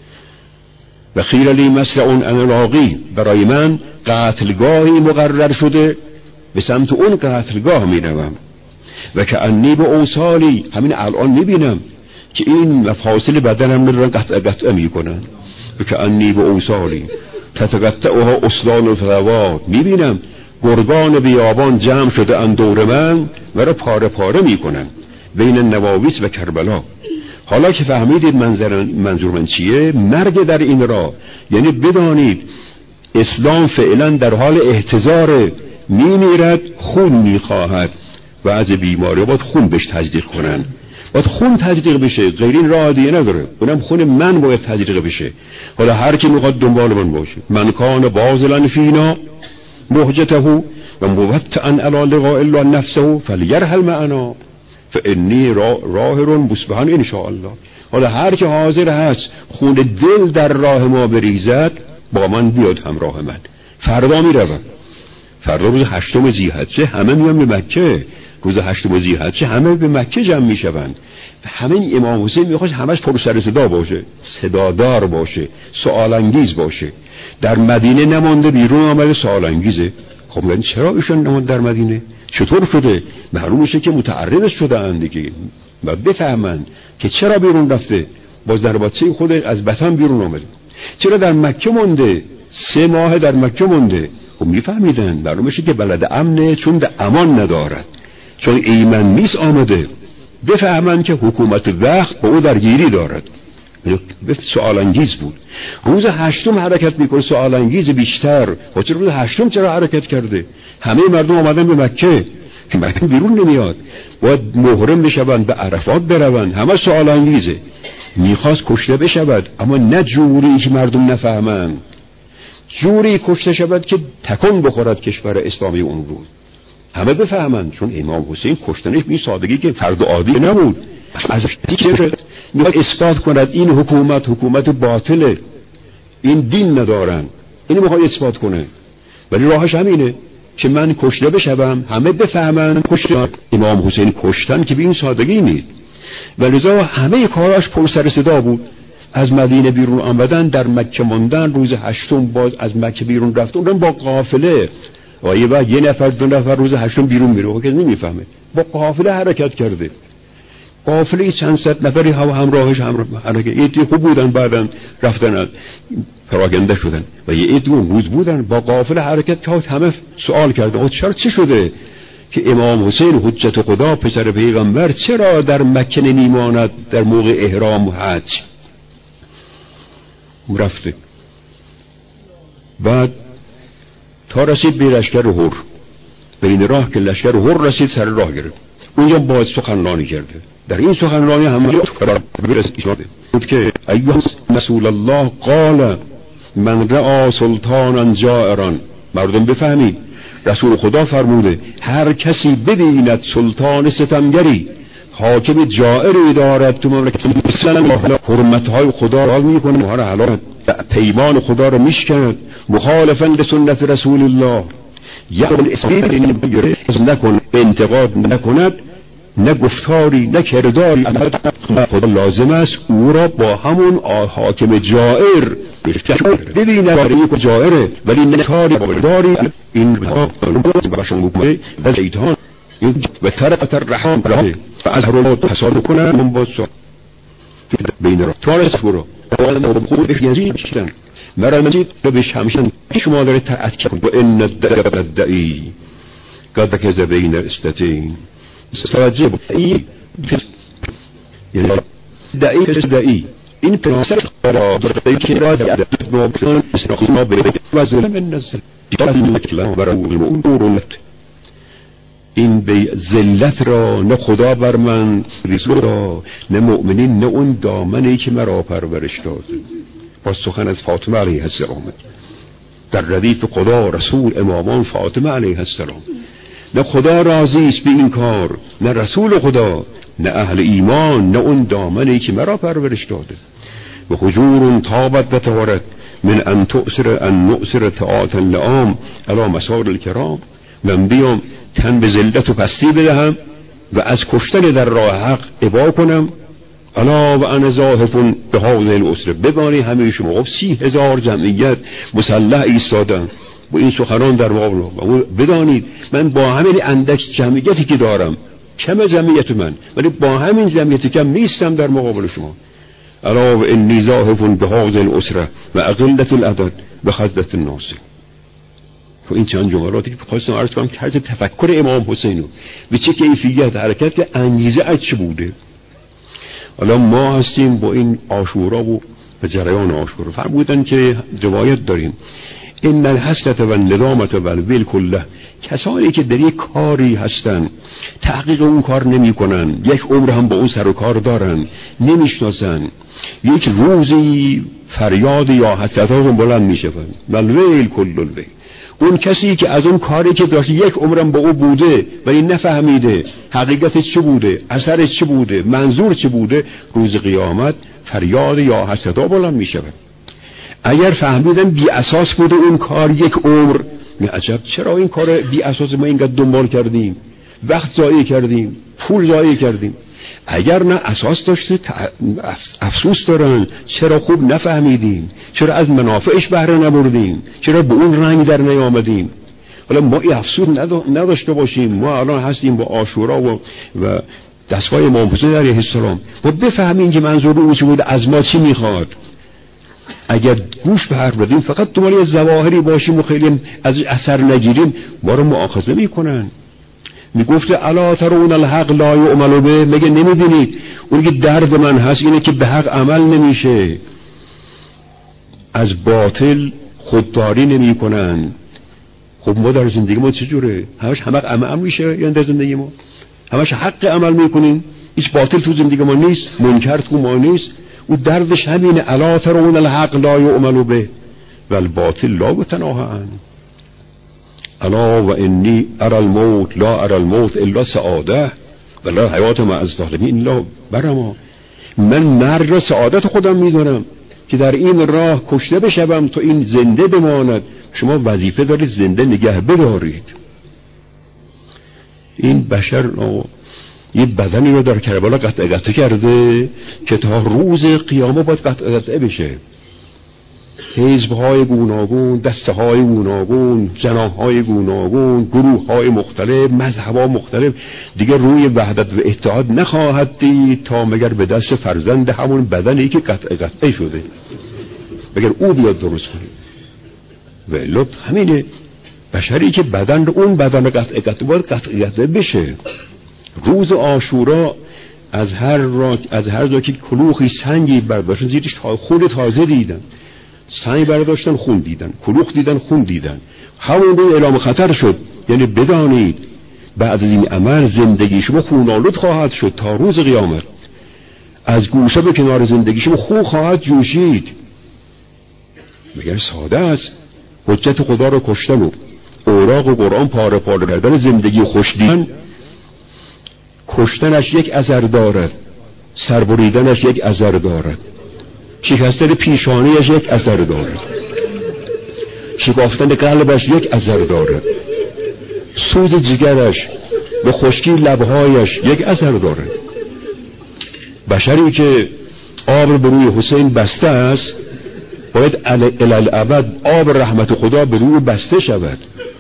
و خیر لی مسرع انراقی، برای من قتلگاهی مقرر شده، به سمت اون قتلگاه میروم. و که انی به اوصالی، همین الان میبینم که این مفاصل بدنم رو قطع میکنن. و که انی به اوصالی تتقطعها اسلان الفروات، میبینم گرگان بیابان جمع شده ان دور من و را پاره پاره میکنن بین نواویس و کربلا. حالا که فهمیدید منظور من چیه، مرگ در این راه، یعنی بدانید اسلام فعلا در حال احتضار، میمیرد، خون میخواهد و از بیماری باید خون بهش تزریق کنن، باید خون تزریق بشه، غیر این راه دیگه نداره. اونم خون من باید تزریق بشه. حالا هر کی میخواد دنبال من باشه، من کان باذلا فینا مهجته و موطئا علی لقاء الله نفسه فلیرحل معنا فانی راهر مصبحا ان شاء الله. حالا هر کی حاضر هست خون دل در راه ما بریزد، با من بیاد همراه من. فردا میروم. فردا روز 8 ذی‌حجه همه میان به مکه. روز 8 ذی‌حجه همه به مکه جمع میشوند. همین امام حسین میخواد همش پر سر صدا باشه، صدادار باشه، سوال انگیز باشه. در مدینه نمانده، بیرون آمده، سوال انگیزه. خب من چرا ایشون نماند در مدینه؟ چطور شده؟ معلوم میشه که متعرض شده‌اند دیگه. و بفهمن که چرا بیرون رفته، باز در بچه خود از وطن بیرون آمده. چرا در مکه مونده، 3 ماه در مکه مونده. خب میفهمیدن معلوم میشه که بلد امنه، چون ده امان ندارد، چون ایمن نیست آمده. بفهمن که حکومت وقت با او درگیری دارد. سوال انگیز بود. روز 8 حرکت میکنه، سوال انگیز بیشتر. و چرا روز 8 چرا حرکت کرده؟ همه مردم آمدن به مکه، که مکه بیرون نمیاد، باید محرم بشوند، به عرفات بروند، همه سوال انگیزه. میخواست کشته بشود، اما نه جوری که مردم نفهمن، جوری کشته شود که تکون بخورد کشور اسلامی اون روز، همه بفهمن. چون امام حسین کشتنش بی سادگی که فرد عادی نبود، از دیگه میخواد اثبات کند این حکومت باطله، این دین ندارن، اینو میخواد اثبات کنه. ولی راهش همینه که من کشته بشم، همه بفهمن کشتن امام حسین کشتن که به این سادگی نیست. ولذا همه کاراش پر سر صدا بود. از مدینه بیرون آمدن، در مکه ماندن، روز 8 باز از مکه بیرون رفتن، اونم با قافله. و یه نفر 2 نفر روز 8 بیرون میره، کسی نمیفهمه. با قافله حرکت کرده. قافله چند صد نفری همراهش حرکت. یه عده خوب بودن، بعداً رفتن پراگنده شدن. و یه عده روز بودن با قافله حرکت کرد. همه سوال کرده چرا چی شده که امام حسین حجت خدا پسر پیغمبر چرا در مکه نمیماند در موقع احرام و حج؟ رفته. بعد تا رسید به لشکر هر، به این راه که لشکر هر رسید، سر راه گرفت. اونجا باز سخنرانی کرده. در این سخنرانی هم بود که ایها رسول الله قال من رأى سلطانا جائرا. مردم بفهمید رسول خدا فرموده هر کسی ببیند سلطان ستمگری، حاکم جائری دارد تو مملکت اسلام، حرمتهای خدا را میکنه، حلال پیمان خدا را میشکند، مخالفاً لسنت رسول الله، یعنی اسم نکن، انتقاد نکند، نه گفتاری نه کرداری خدا لازم است او را با همون حاکم جائر ببینه برای یک جائره ولی نه کاری داری این با شما و شیطان و طرف الرحمن و از هر حساب کنه من با بین را توانست برو خوب بخیزی بشتن مرا مجید رو به شمشن شما داره تأثیر کن و این الدعی قد کذ بین استتین توجه بود یعنی دعی این پرانسر را در که راز عدد نوبشان ما به وزن من نزل جلال برای المؤمنون این به ذلت را نه خدا بر من رسول را نه مؤمنین نه اون دامنی که مرا پرورش داد. با سخن از فاطمه علیه السلام در ردیف خدا رسول امامان فاطمه علیه السلام. نه خدا راضی است به این کار نه رسول خدا نه اهل ایمان نه اون دامنی که مرا پرورش داده. و حجور طابت بتوارد من ان تؤثر ان نؤثر طاعتا لعام علی مسار الکرام. من بیام تن به ذلت و پستی بدهم و از کشتن در راه حق ابا کنم. الا و انا زاحفون به هذه الاسره. ببانی همه شما 30,000 جمعیت مسلح ایستادن با این سخنان در مقابل. بدانید من با همین اندک جمعیتی که دارم کم جمعیت من ولی با همین جمعیتی کم نیستم در مقابل شما. الا و انی زاحفون به هذه الاسره و اقلت العدد به خدت الناس. و این چند جملاتی که خواستم عرض کنم طرز تفکر امام حسینو به چه کیفیت حرکت که انگیزه از چه بوده. حالا ما هستیم با این عاشورا و جریان عاشورا فرمودن که روایت داریم ان الحسرة و الندامة و الویل کله. کسانی که در یک کاری هستن تحقیق اون کار نمی کنن یک عمر هم با اون سر و کار دارن نمیشناسن یک روزی فریاد یا حسرتاشون بلند میشه و الویل کل الویل. اون کسی که از اون کاری که داشت یک عمرم با او بوده ولی نفهمیده حقیقتش چه بوده اثرش چه بوده منظور چه بوده روز قیامت فریاد یا حسرتا بلند میشه. اگر فهمیدن بی اساس بوده اون کار یک عمر نه عجب چرا این کار بی اساس ما اینقدر دنبال کردیم وقت ضایع کردیم پول ضایع کردیم. اگر نه اساس داشته افسوس دارن چرا خوب نفهمیدیم چرا از منافعش بهره نبردیم چرا به اون رنگ در نیامدیم. حالا ما این افسوس نداشته باشیم. ما الان هستیم با عاشورا و دستگاه امام حسین علیه السلام و بفهمیم که منظور او چه بود از ما چی میخواد. اگر گوش به حرف بدیم فقط دنبال ظواهری باشیم و خیلی از اثر نگیریم ما رو مؤاخذه میکنن. میگفته الا ترون الحق لا یعمل به. مگه نمیبینید اون که درد من هست اینه که به حق عمل نمیشه. از باطل خودداری نمی کنن. خب ما در زندگی ما چجوره؟ همش حق عمل میشه یا در زندگی ما همش حق عمل میکنین هیچ باطل تو زندگی ما نیست منکر تو ما نیست. او دردش همینه الا ترون الحق لا یعمل به و الباطل لا یتناهى عنه. الا و انی ارى الموت لا ارى الموت الا سعاده و لا حیات مع الظالمین الا برما. من مرگ را سعادت خودم میدونم که در این راه کشته بشوم تا این زنده بماند. شما وظیفه دارید زنده نگه بدارید. این بشر یه بدنی رو در کربلا قطع کرده که تا روز قیامت باید قطع بشه. حزب‌های گوناگون، دسته‌های گوناگون، جناح‌های گوناگون، گروه‌های مختلف، مذهب‌ها مختلف دیگه روی وحدت و اتحاد نخواهد دید تا مگر به دست فرزند همون بدنی که قطع شده مگر او بیاد درست کنه. ولی همینه بشری که بدن رو اون بدن رو قطع بشه. روز عاشورا از هر جا که کلوخی سنگی برداشتن زیرش خون تازه دیدن سنگ برداشتن خون دیدن کلوخ دیدن خون دیدن همون رو اعلام خطر شد. یعنی بدانید بعد از این عمل زندگی شما خونالود خواهد شد تا روز قیامت. از گوشه به کنار زندگی شما خون خواهد جوشید. مگر ساده است حجت خدا رو کشتن و اوراق و قرآن پاره پاره کردن زندگی خوش دیدن. کشتنش یک اثر دارد سربریدنش یک اثر دارد شکستن پیشانیش یک اثر دارد شکافتن قلبش یک اثر دارد سوز جگرش به خشکی لبهایش یک اثر داره. بشری که آب به روی حسین بسته است باید الالعبد آب رحمت خدا به روی بسته شود.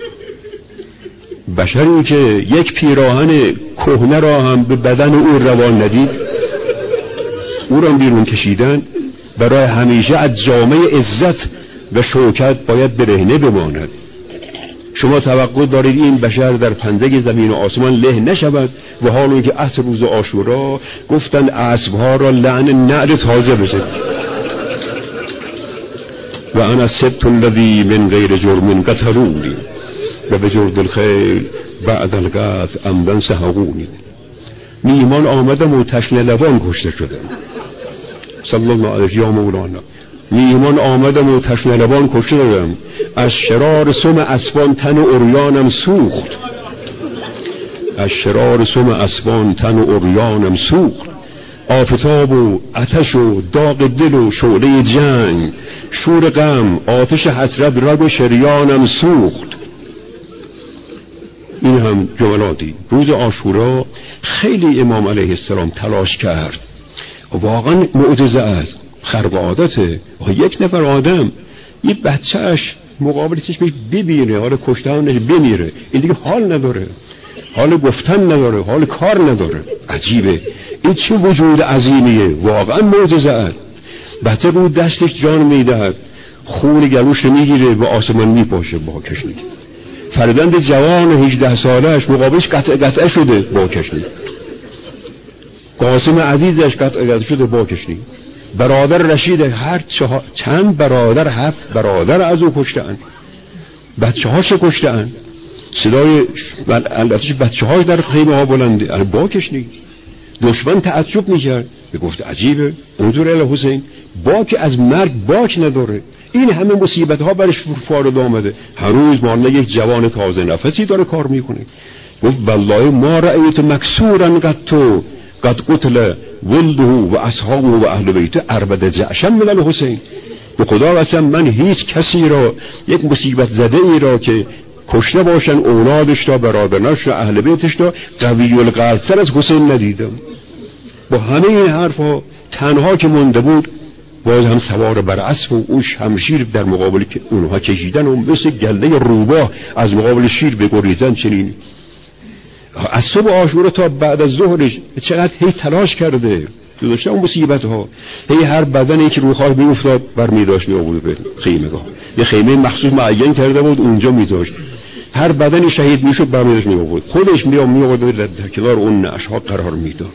بشری که یک پیراهن کهنه را هم به بدن او روان ندید، او را بیرون کشیدن، برای همیشه از جامعه عزت و شوکت باید برهنه بماند. شما توقع دارید این بشر در پنجه زمین و آسمان له نشود؟ و حالا که عصر روز عاشورا گفتن اسبها را لعن نعل تازه بزد و انا السبت الذی من غیر جرم قتلونی و به جرد الخیل بعد القتل عمدا سحقونی. میهمان آمدم و تشنه لبان کشته شدم. صلی الله علیه یا مولانا. میهمان آمدم و تشنه لبان کشته شدم. از شرار سم اسبان تن و عریانم سوخت. از شرار سم اسبان تن و عریانم سوخت. آفتاب و آتش و داغ دل و شعله جنگ، شور غم آتش حسرت رگ و شریانم سوخت. این هم جملاتی. روز عاشورا خیلی امام علیه السلام تلاش کرد. واقعا معجزه است، خرق عادته. یک نفر آدم یه بچهش مقابل چشمش ببینه، حال کشتنش بمیره، این دیگه حال نداره، حال گفتن نداره، حال کار نداره. عجیبه، این چه وجود عظیمیه. واقعا معجزه است. بچه رو دستش جان میدهد، خون گلوش میگیره و آسمان میپاشه با کشنی. فرزند جوان 18 سالش مقابلش قطع شده با کشنی. قاسم عزیزش قطع شده با کشنی. برادر رشید هر چند برادر، 7 برادر از او کشتن، بچه هاش کشتن. صدای البته بچه هاش در خیمه ها بلنده با کشنی. دشمن تعجب میکرد، میگفت عجیبه، انظر الی حسین باک از مرگ باک نداره. این همه مصیبت ها برش فارد آمده، هر روز مانده یک جوان تازه نفسی داره کار میکنه. گفت والله ما رأیت مکسورا قد قتل ولده و اصحابه و اهل بیته اربد جعشم من الحسین. به خدا قسم من هیچ کسی را، یک مصیبت زده ای را که کشته باشن اولادش را، برادرانش را، اهل بیتش را، قوی القلب تر از حسین ندیدم. با همه این حرفها تنها که مونده بود باز هم سوار بر اسب و اون شمشیر در مقابل که اونها کشیدن و مثل گله روباه از مقابل شیر بگریزن. چنین از صبح عاشورا تا بعد از ظهرش چقدر هی تلاش کرده تو داشته اون مصیبت ها. هی هر بدنی که روی خاک می افتاد بر می داشت می آورد به خیمگاه. یه خیمه مخصوص معین کرده بود اونجا می داشت. هر بدنی شهید می شد بر می داشت می آورد. خودش می آورد در کنار اون نعش ها قرار می داد.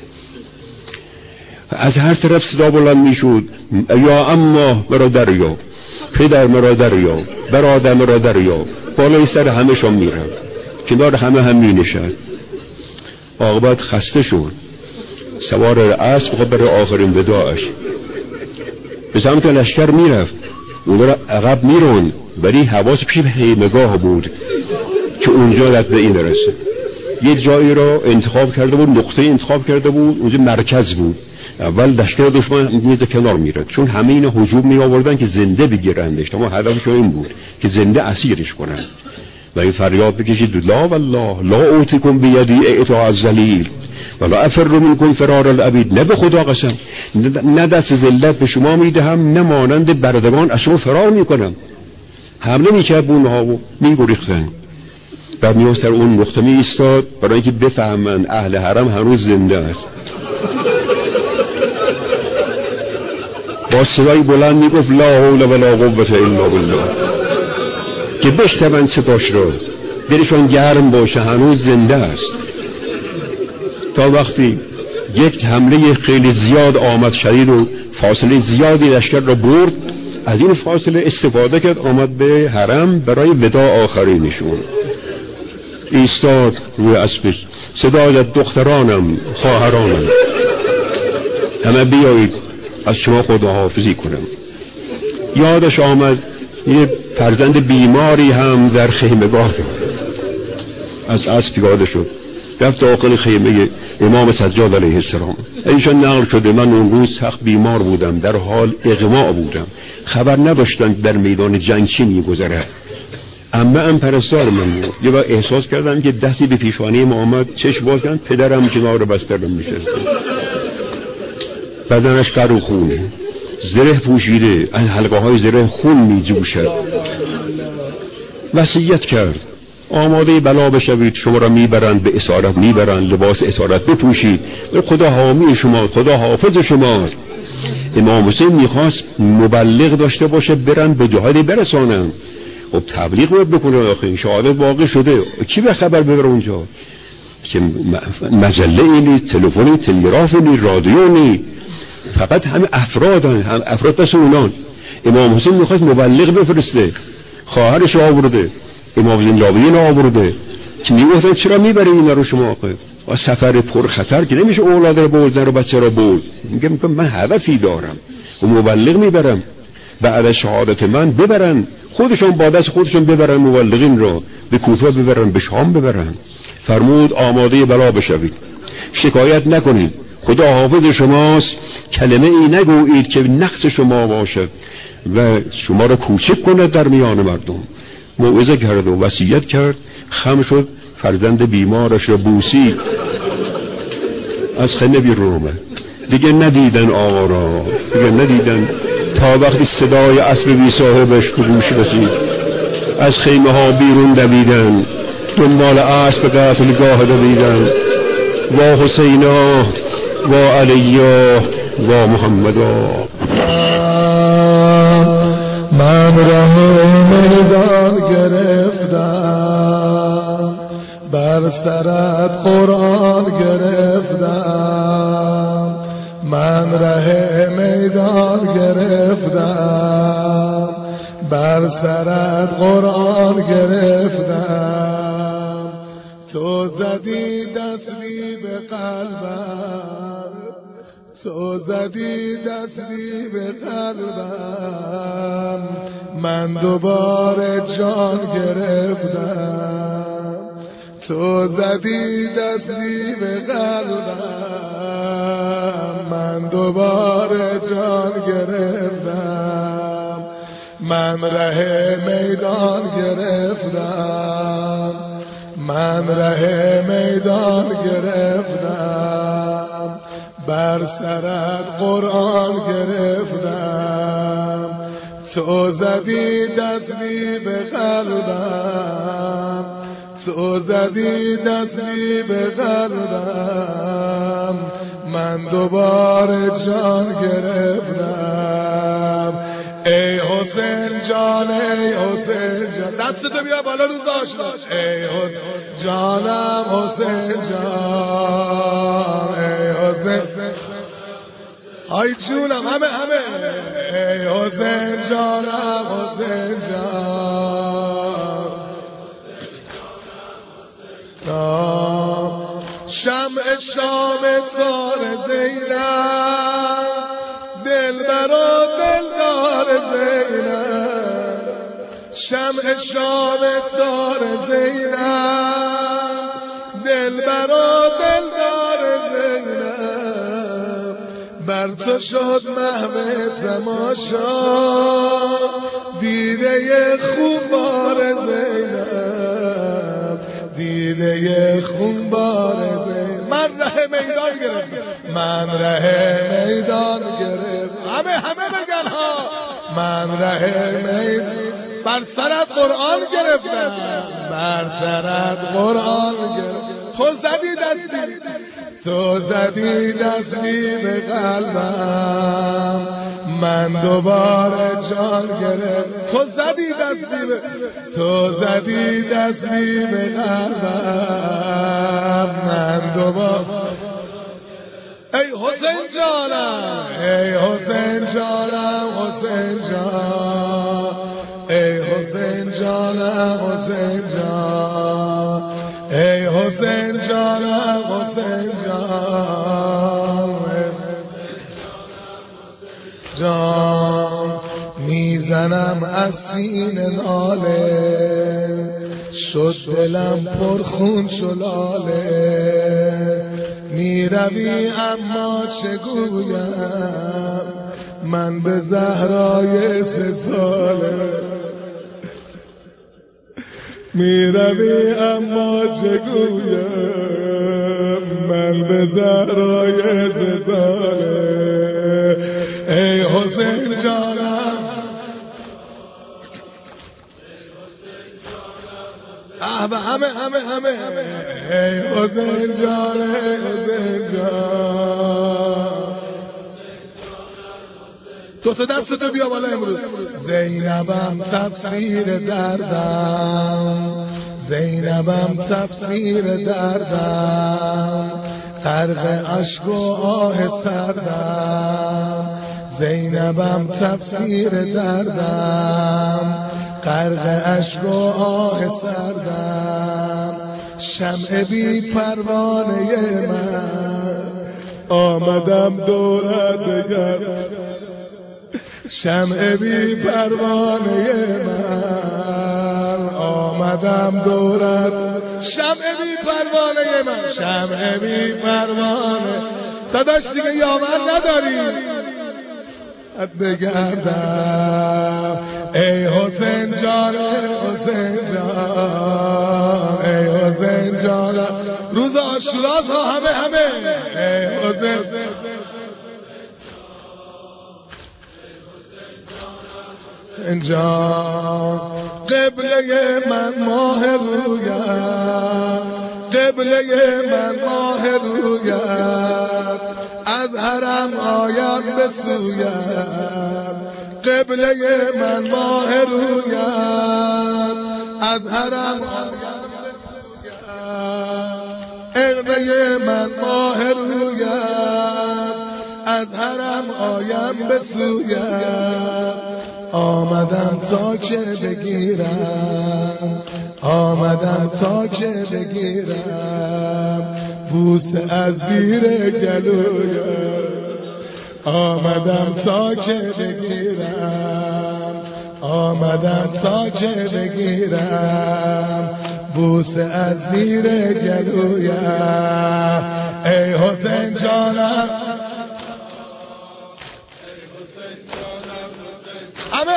از هر طرف صدا بلند می شد یا اما برادریا، پدر برادریا، برادر برادریا. بالای سر همه شان می رفت، کنار همه هم می نشست. عاقبت خسته شد، سوار اسب خود برای آخرین وداعش به سمت لشکر می رفت. اون را عقب می روند، ولی حواس پیش خیمگاه بود که اونجا دست به این رسه. یه جایی را انتخاب کرده بود، نقطه انتخاب کرده بود، اونجا مرکز بود. اول لشکر دشمن میز کنار میرد، چون همه اینا هجوم می آوردن که زنده بگیرندش. اما هدفشون این بود که زنده اسیرش کنن و این فریاد بکشید لا والله لا اوتیکم بیدی اعطاء الذلیل ولا افر منکم فرار العبید. نه به خدا قسم، نه دست ذلت به شما میدهم، نه مانند بردگان از شما فرار میکنم. حمله میکرد اونها و میگریختن. بعد میاد سر اون نقطه می ایستاد برای اینکه بفهمن اهل حرم هنوز زنده است. با صدای بلند میگفت لا حول ولا قوة الا بالله که بشنون صداش رو، دلشون گرم باشه هنوز زنده است. تا وقتی یک حمله خیلی زیاد آمد، شدید و فاصله زیادی لشکر را برد، از این فاصله استفاده کرد، آمد به حرم برای وداع آخرینشون. ایستاد روی اسبش، صدا زد دخترانم، خواهرانم، همه بیایید از شما خداحافظی کنم. یادش آمد یه فرزند بیماری هم در خیمگاه از اسب پیاده شد، رفت داخل خیمه امام سجاد علیه السلام. ایشان نقل شده من اون روز سخت بیمار بودم، در حال اغماء بودم، خبر نداشتم در میدان جنگ چی میگذره. عمه ام پرستار من بود. یه وقت احساس کردم که دستی به پیشانی ما آمد، چشم باز کردم، پدرم کنار بسترم میشسته، بدنش تر و خون، زره پوشیده، از حلقه های زره خون میجوشد. وصیت کرد آماده بلا بشوید، شما را میبرند به اسارت، میبرند لباس اسارت بپوشید، خدا حامی شما، خدا حافظ شماست. امام حسین میخواست مبلغ داشته باشه، برن به جهاد برسانن. خب تبلیغ باید بکنه، آخه شهادت واقع شده، کی به خبر ببره اونجا؟ که مجله اینی، تلفنی، تلگرافی، رادیونی، فقط همه افرادن، هم افراد دست اونان. امام حسین میخواست مبلغ بفرسته، خواهرش آورده، امام زنجابیین آورده که میگفتن چرا میبره اینا رو شما؟ آخه و سفر پر خطر که نمیشه اولاد رو برد، زن و بچه رو برد. میگم من هدفی دارم و مبلغ میبرم، بعد از شهادت من ببرن خودشون، با دست خودشون ببرن مبلغین رو، به کوفه ببرن، به شام ببرن. فرمود آماده بلا بشوید، شکایت نکنید، خدا حافظ شماست، کلمه ای نگویید که نقص شما باشد و شما را کوچک کند در میان مردم. موعظه کرد و وصیت کرد، خم شد، فرزند بیمارش را بوسید، از خیمه بیرون اومد. دیگه ندیدن آقا را، دیگه ندیدن تا وقتی صدای اسب بی صاحبش به گوش رسید. از خیمه ها بیرون دویدن، دنبال اسب قتلگاه دویدن. و حسینا و علیا و محمدا. من راه میدان گرفتم، بر سرت قرآن گرفتم. من ره میدان گرفتم، بر سرت قرآن گرفتم. تو زدی دستی به قلبم، تو زدی دستی به قلبم. من دوباره جان گرفتم، تو زدی دستی به قلبم. من دوباره جان گرفتم. من ره میدان گرفتم، من ره میدان گرفتم. بر سرت قرآن گرفتم، تو زدی دستی به قلبم، تو زدی دستی به قلبم. من دوباره جان گرفتم. ای حسین جان، ای حسین جان، دستتو بیا بالا روز آشنا. ای حسین جانم، حسین جان، ای حسین، ای جونم، همه ای حسین جانم، حسین جان. شمع شام سار زینب، دلبر و دلدار زینب. شمع شام سار زینب، دلبر و دلدار زینب. بر تو شد محو تماشا، دیده خونبار زینب، دیده خونبار زینب. من ره میدان گرفتم، من ره میدان گرفتم. همه بگن ها. من ره میدان، بر سرت قرآن گرفتم، بر سرت قرآن گرفتم. تو زدی دستی، تو زدی دستی به قلبم. من دوباره جان گرفت. تو زدی دستی به، تو زدی دستی به قلبم. من دوباره، ای حسین جانم، ای حسین جانم، حسین جان، ای حسین جانم، حسین جان، ای حسین جانم، حسین جان. جان میزنم از سینه ناله، شد دلم پرخون شلاله. میروی اما چگویم، من به زهرای 3 ساله. میروی اما چگویم من به زهرای زدانه ای حسین جانم همه ای حسین جان ای حسین جان تو دستتو بیا بالا امروز زینبم تفسیر دردم زینبم تفسیر دردم غرق اشک و آه سردم زینبم تفسیر دردم غرق اشک و آه سردم شمع بی پروانه من آمدم دورت بگردم شمع بی پروانه من آمدم دورت شمع بی پروانه من شمع بی پروانه داداش دیگه یاور نداری بگردم ای حسین جان ای حسین جان ای حسین جان روز عاشورا ها همه ای حسین جان قبله من ماه رویت قبله من ماه رویت از حرم آیم به سویت قبله من ماه رویت از حرم آیم به سویت قبله من ماه رویت از حرم آیم به سویت آمدم تا که بگیرم آمدم تا که بگیرم بوسه از زیر گلویم آمدم تا که بگیرم آمدم تا که بگیرم بوسه از زیر گلویم ای حسین جانم همه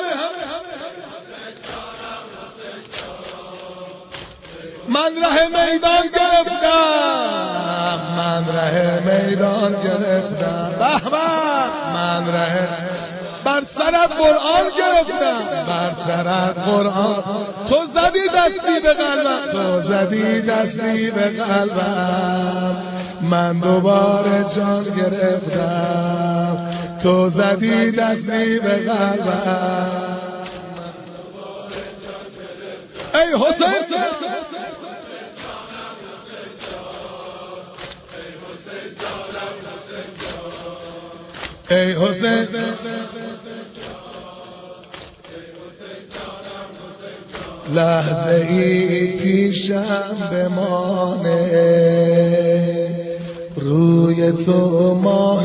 من ره میدان گرفتم من ره میدان گرفتم من ره بر سرت قرآن گرفتم بر سرت قرآن تو زدی دستی به قلبم تو زدی دستی به قلبم من دوباره جان گرفتم تو زدی دستی به قلبم ای حسین ای حسین لحظه ای پیشم بمانه روی تو ماه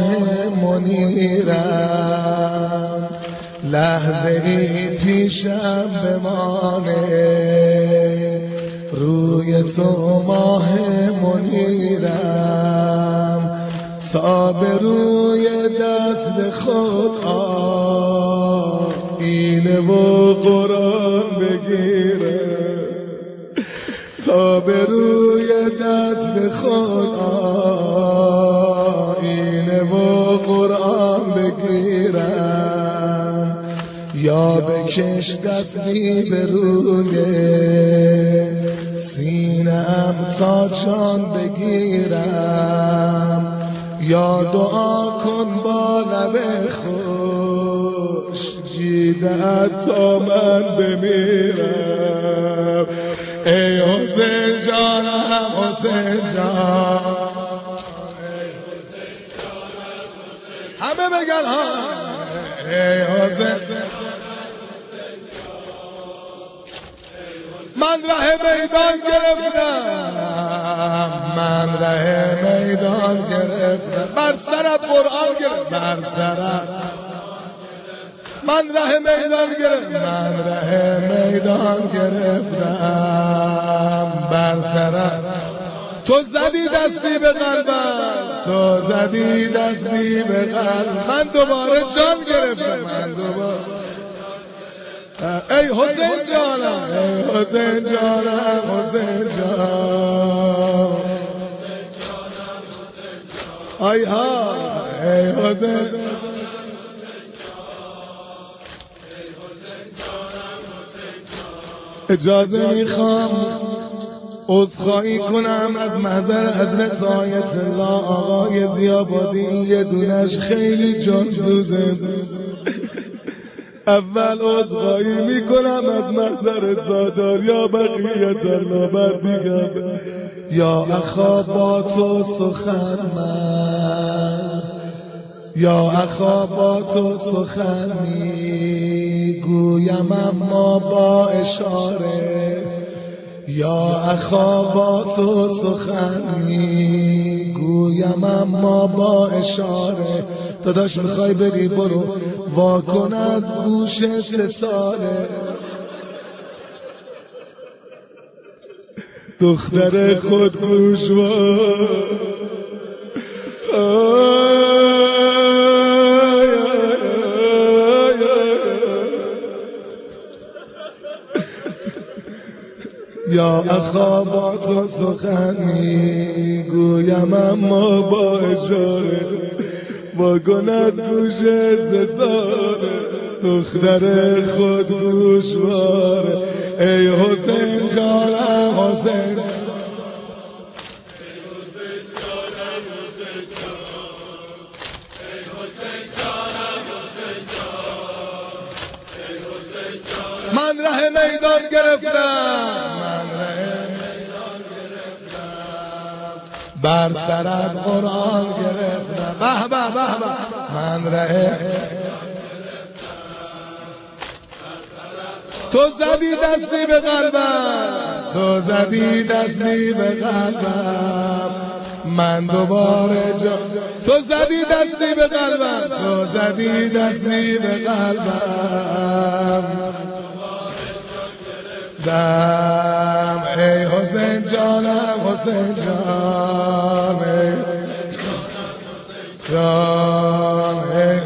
منیرم لحظه ای پیشم بمانه روی تو ماه منیرم تا به روی دست خود آیینه و قرآن بگیرم تا به روی دست خود آیینه و قرآن بگیرم یا بکش دستی به روی سینه‌ام تا جان بگیرم یا دعا کن با لب خوش جیدت تا من بمیرم ای حسین جانم حسین جان همه بگن ها ای حسین من ره میدان گرفتم من ره میدان گرفتم بر سرت قرآن گرفتم بر سرت من ره میدان گرفتم من ره میدان گرفتم بر سرت تو زدی دستی به قلبم تو زدی دستی به قلبم من دوباره جان گرفتم من دوباره ای حسین جانم ای حسین جانم حسین جان ای ها ای حسین اجازه میخوام عذرخواهی کنم از محضر حضرت آیت الله آقای ضیاءبادی. این یه دونش خیلی جانسوزه. اول عذرخواهی میکنم از محضر زادار یا بقیت الله، بعد میگم یا اخا با تو سخن من، یا اخا با تو سخن میگویم اما با اشاره، یا اخا با تو سخن میگویم اما با اشاره. داداش میخوای بری برو واکن از گوش 3 ساله. دختر خود گوشوار یا اخا با تو سخن میگویم اما با اشاره، واکن از گوش 3 ساله. دختر خود گوشواره ای حسین جانم حسین من ره میدان گرفتم، من ره میدان گرفتم، بر سرت قرآن گرفتم. به به به به من ره تو زدی دستی به قلبم، تو زدی دستی به قلبم، من دوباره تو زدی دستی به قلبم، تو زدی دستی به قلبم. دم ای حسین جانم حسین جان ای جان ای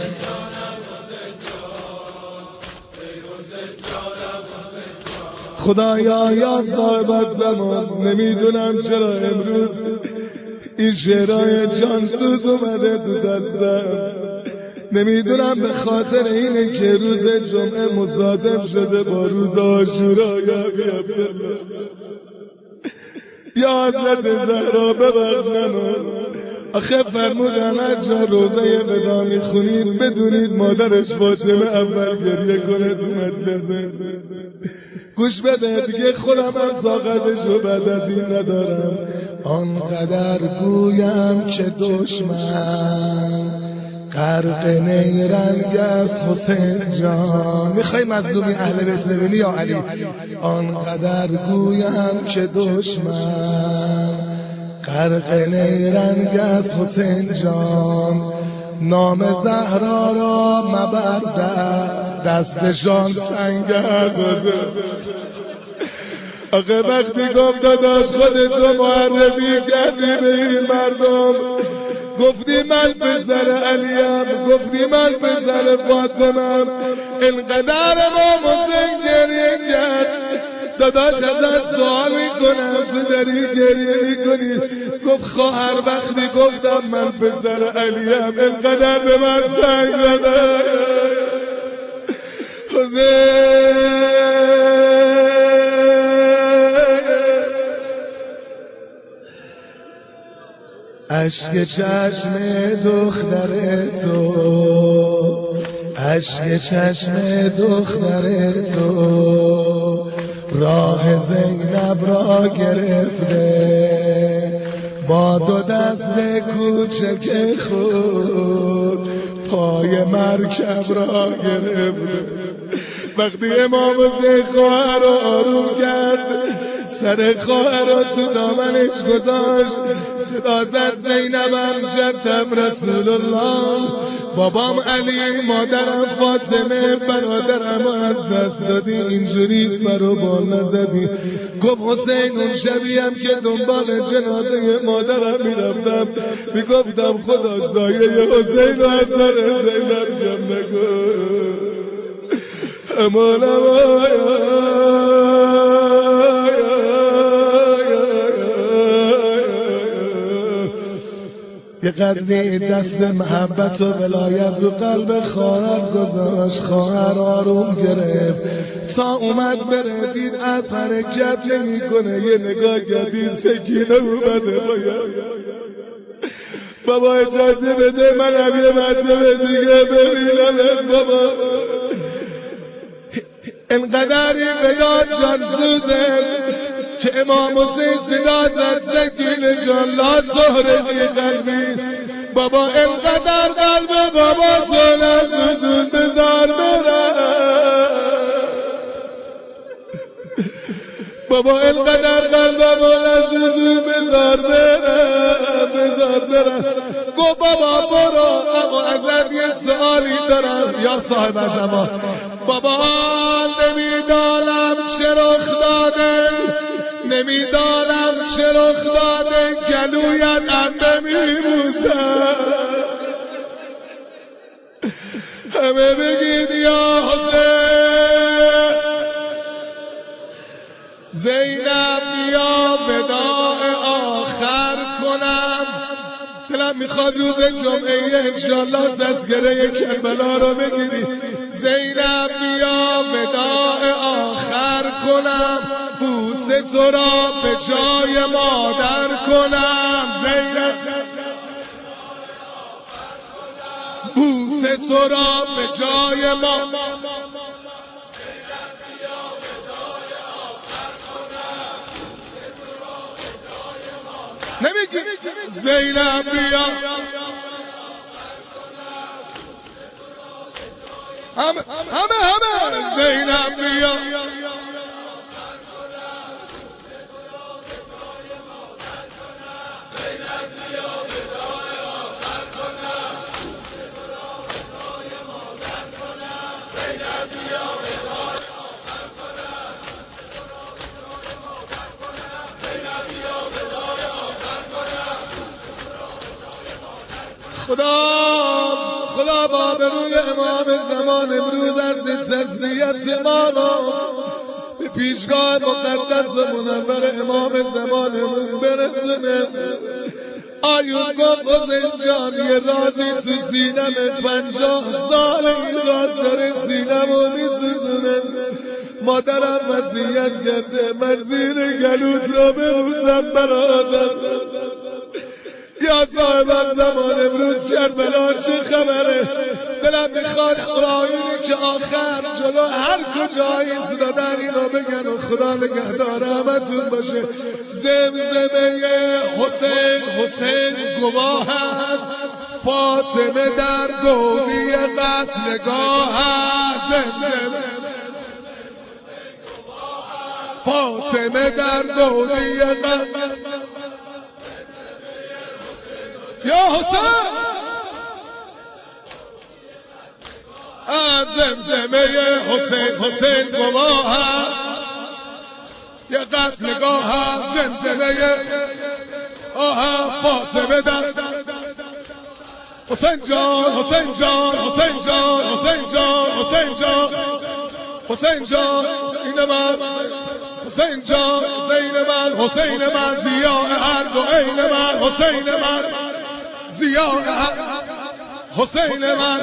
خدایا یا صاحب زمان، نمیدونم چرا امروز این شعرهای جانسوز اومده تو دستم. نمیدونم به خاطر اینه که روز جمعه مصادف شده با روز عاشورا. یا عبدالله یا حضرت زهرا ببخش منو. آخه فرمودن اجا روزه ودا میخونید بدونید مادرش فاطمه اول گریه کنه تو مدرسه. گوش بده دیگه خودم هم طاقتشو بعد از این ندارم. آنقدر گویم که دشمن غرق نیرنگ است حسین جان. میخوای مظلومی اهل بیت ببینی یا علی؟ آنقدر گویم که دشمن غرق نیرنگ است حسین جان. نام زهرا را مبر دستشان سنگر بده. آقا وقتی گفت داداش خودتو معرفی کردی به این مردم، گفتی من پسر علیم، گفتی من پسر فاطمه، اینقدر امام حسین گریه کرد. داداش ازت سوال میکنم تو داری گریه میکنی؟ گفت خواهر وقتی گفتم من پسر علیم اینقدر به من سنگ زدن. اشک چشم دختر تو، اشک چشم دختر تو راه زینب را گرفته، با 2 دست کوچک خود پای مرکب را گرفته. وقتی امام حسین خواهر را آروم کرد، سر خواهر را تو دامنش گذاشت، صدا زد زینبم جدم رسول الله، بابام علی، مادرم فاطمه، برادرم از دست دادی، اینجوری برو بال نزدی. گفت حسین اون شبیم که دنبال جنازه مادرم میرفتم میگفتم خدا سایه حسین رو از سر زینب جمع نکن. امان یه قدری دست محبت و ولایت رو قلب خواهر گذاشت. خواهر آروم گرفت تا اومد بره، دید از حرکت نمی کنه. یه نگاه کردید سکینه اومده بابا اجازه بده منم یه مرتبه دیگه ببینم بابا. انقدری وداد جان سوزه که امام حسین صدا زد سکینه جان لا زهره قلبی. بابا انقدر قلب بابا سوله سوزون بذار بره. بابا انقدر قلب بابا سوزون بذار بره. گو بابا برو اما ازت یه سوالی دارم یا صاحب زمان. بابا نمیدانم چه رخ داده، نمیدانم چه رخ داده، گلویت انده میبوسم. همه بگید یا حسین. زینب بیا وداع آخر کنم. دلم میخواد روز جمعه انشالله تذکره کربلا رو بگیری. زینب بیا وداع آخر کنم، بوسه تو را به جای مادر کنم. زینب بوسه تو را به جای مادر. نمیگی زینب بیا همه زینب بیا خدا با بروی امام زمان امروز از تسلیت مانا به پیشگاه مقدس منور امام زمانمون برسونه. آیون گفت حسین جان یه رازی تو سینم 50 سال این راز داره سینم رو میسوزونه. مادرم وصیت کرده من زیر گلوت رو ببوسم برادر. یا صاحب زمان امروز کربلا چه خبره؟ دلم میخواد قرآنی که آخر جلو هر کجایی دادن اینو بگن و خدا نگهدار همتون باشه. زمزمه حسین گواه هست، فاطمه در گودی قتلگاه هست. زمزمه فاطمه در گودی قتلگاه. یا حسین زمزمه حسین گواه هست، یه قتلگاه هست. زمزمه فاطمه در حسین جان حسین جان حسین جان حسین جان حسین جان حسین جان این من حسین جان حسین من ضیاء هر دو عین من حسین من ضیاء حسین من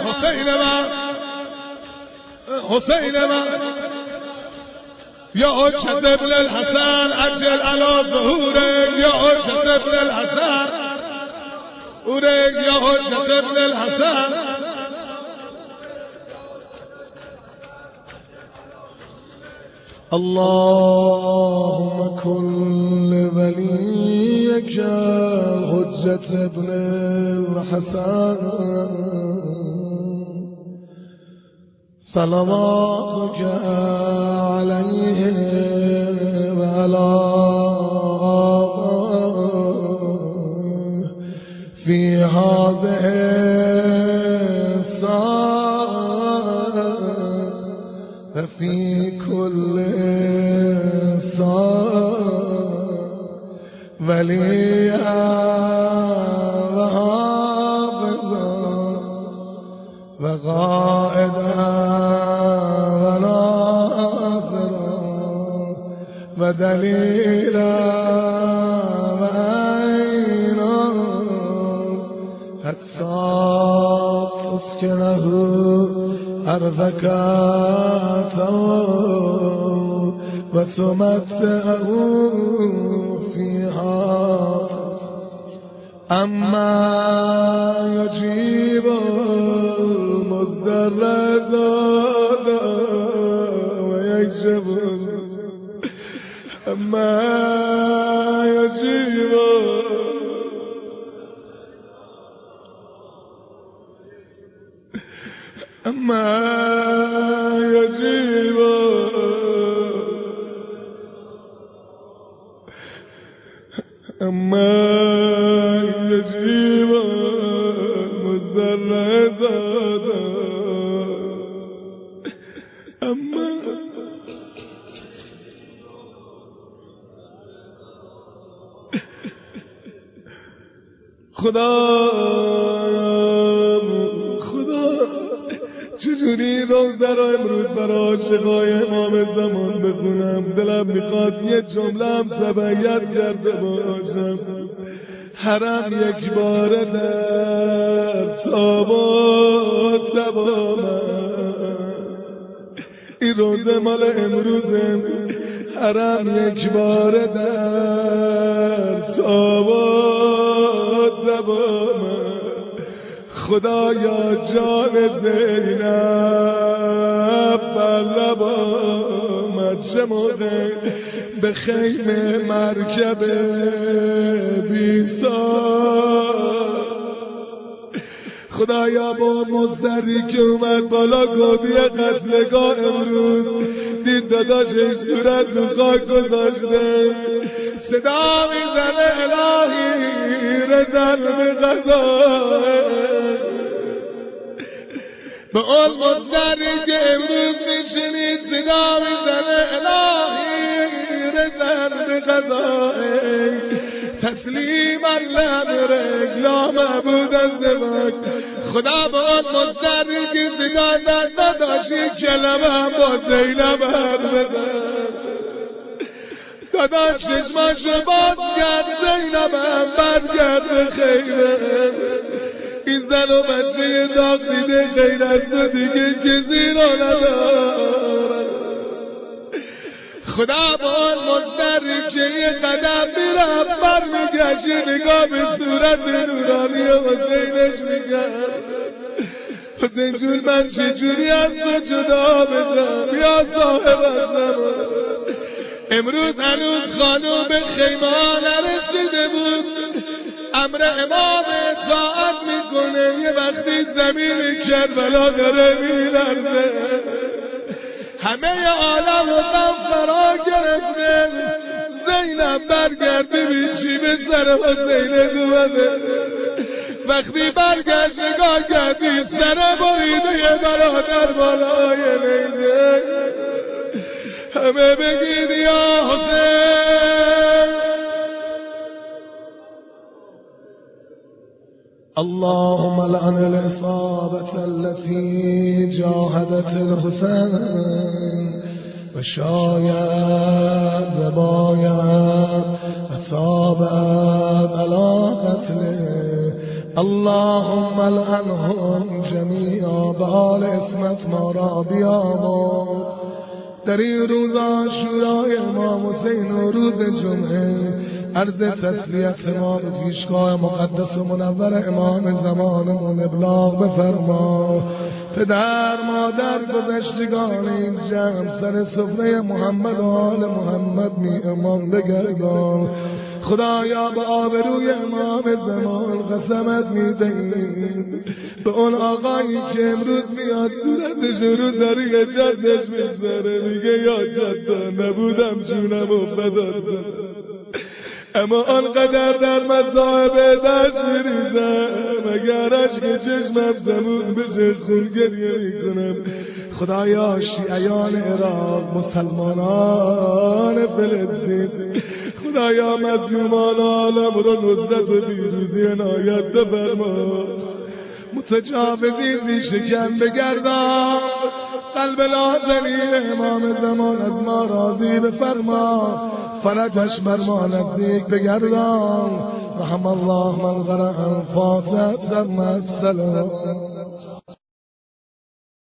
یا حجت ابن الحسن عجل على ظهورك یا حجت ابن الحسن اورك یا حجت ابن الحسن. اللهم كن لوليك حجة ابن الحسن صلواتك عليه وعلى في هذه الساعة وفي كل وليا وحافظا وقائدا ولا و دلیلا و عینا حتی تسکنه ارضک و تمتعه فیها اما یجیب المضطر زادا و یکشف اما یجیب اما یجیب اما یجیب مضطر زادا اما خدا چجوری روزه را امروز برای عاشقای امام زمان بخونم؟ دلم میخواد یه جمله هم تبعیت کرده باشم. حرم یک بار در تاب و این روزه مال امروزه. حرم یک بار در تاب و خدایا جان زینب بر لبامت چه موقع به خیمه مرکب بیسار خدایا با مضطری که اومد بالا گودی قتلگاه امروز دید داداشش صورت رو خاک گذاشته صدا میزنه الهی رزن به قضایه به اون مضطری که امروز میشنید صدا میزنه الهی رزن به قضایه تسلیما لامرک لا معبود سواک خدا به اون مضطری که صدا نداشی کلمه هم با زینب حرف بزن داداش چشماشو باز کرد زینب هم برگرد به خیره این زن و بچه داغ دیده غیر از تو دیگه کسی رو ندارد خدا با آن مضطری که یه قدم میرفت برمیگشت نگاه به صورت نورانی حسینش میکرد حسین جون من چجوری از تو جدا بشم یا صاحب از زمان امروز هنوز خانوم به خیمه ها نرسیده بود امر امام اطاعت میکنه یه وقتی زمین کربلا داره میلرزه همه عالم و غم فرا گرفته زینب برگردی بیچی به سر حسین دومده وقتی برگشت نگاه کردی سر بریده یه برادر بالای نیده همه بگید یا حسین اللهم لعن الإصابة التي جاهدت الحسين وشايد وبايد وتابت على قتله اللهم لعنهم جميعا بآل اسمت ما را بیامرد در این روز عاشورای امام حسین و روز جمعه عرض تسلیت ما به پیشگاه مقدس و منور امام زمانمون ابلاغ بفرما پدر مادر گذشتگان این جمع سر سفره محمد و آل محمد می امان بگردان خدایا به آبروی امام زمان قسمت میدهیم به اون آقایی که امروز میاد صورتش رو داری جدش میذاره میگه یا جدا نبودم جونم و فدات اما آنقدر در مذاهب دشت میریزم اگر عشق چشمم زمون بشه خون گریه میکنم خدایا شیعیان عراق مسلمانان فلسطین خدایا مظلومان عالم رو نصرت و پیروزی عنایت بفرما متجاوزین ریشه کن بگردان قلب نازنین امام زمان از ما راضی بفرما، فرجش بر ما نزدیک بگردان. رحم الله من قرأ الفاتحة ثم السلام.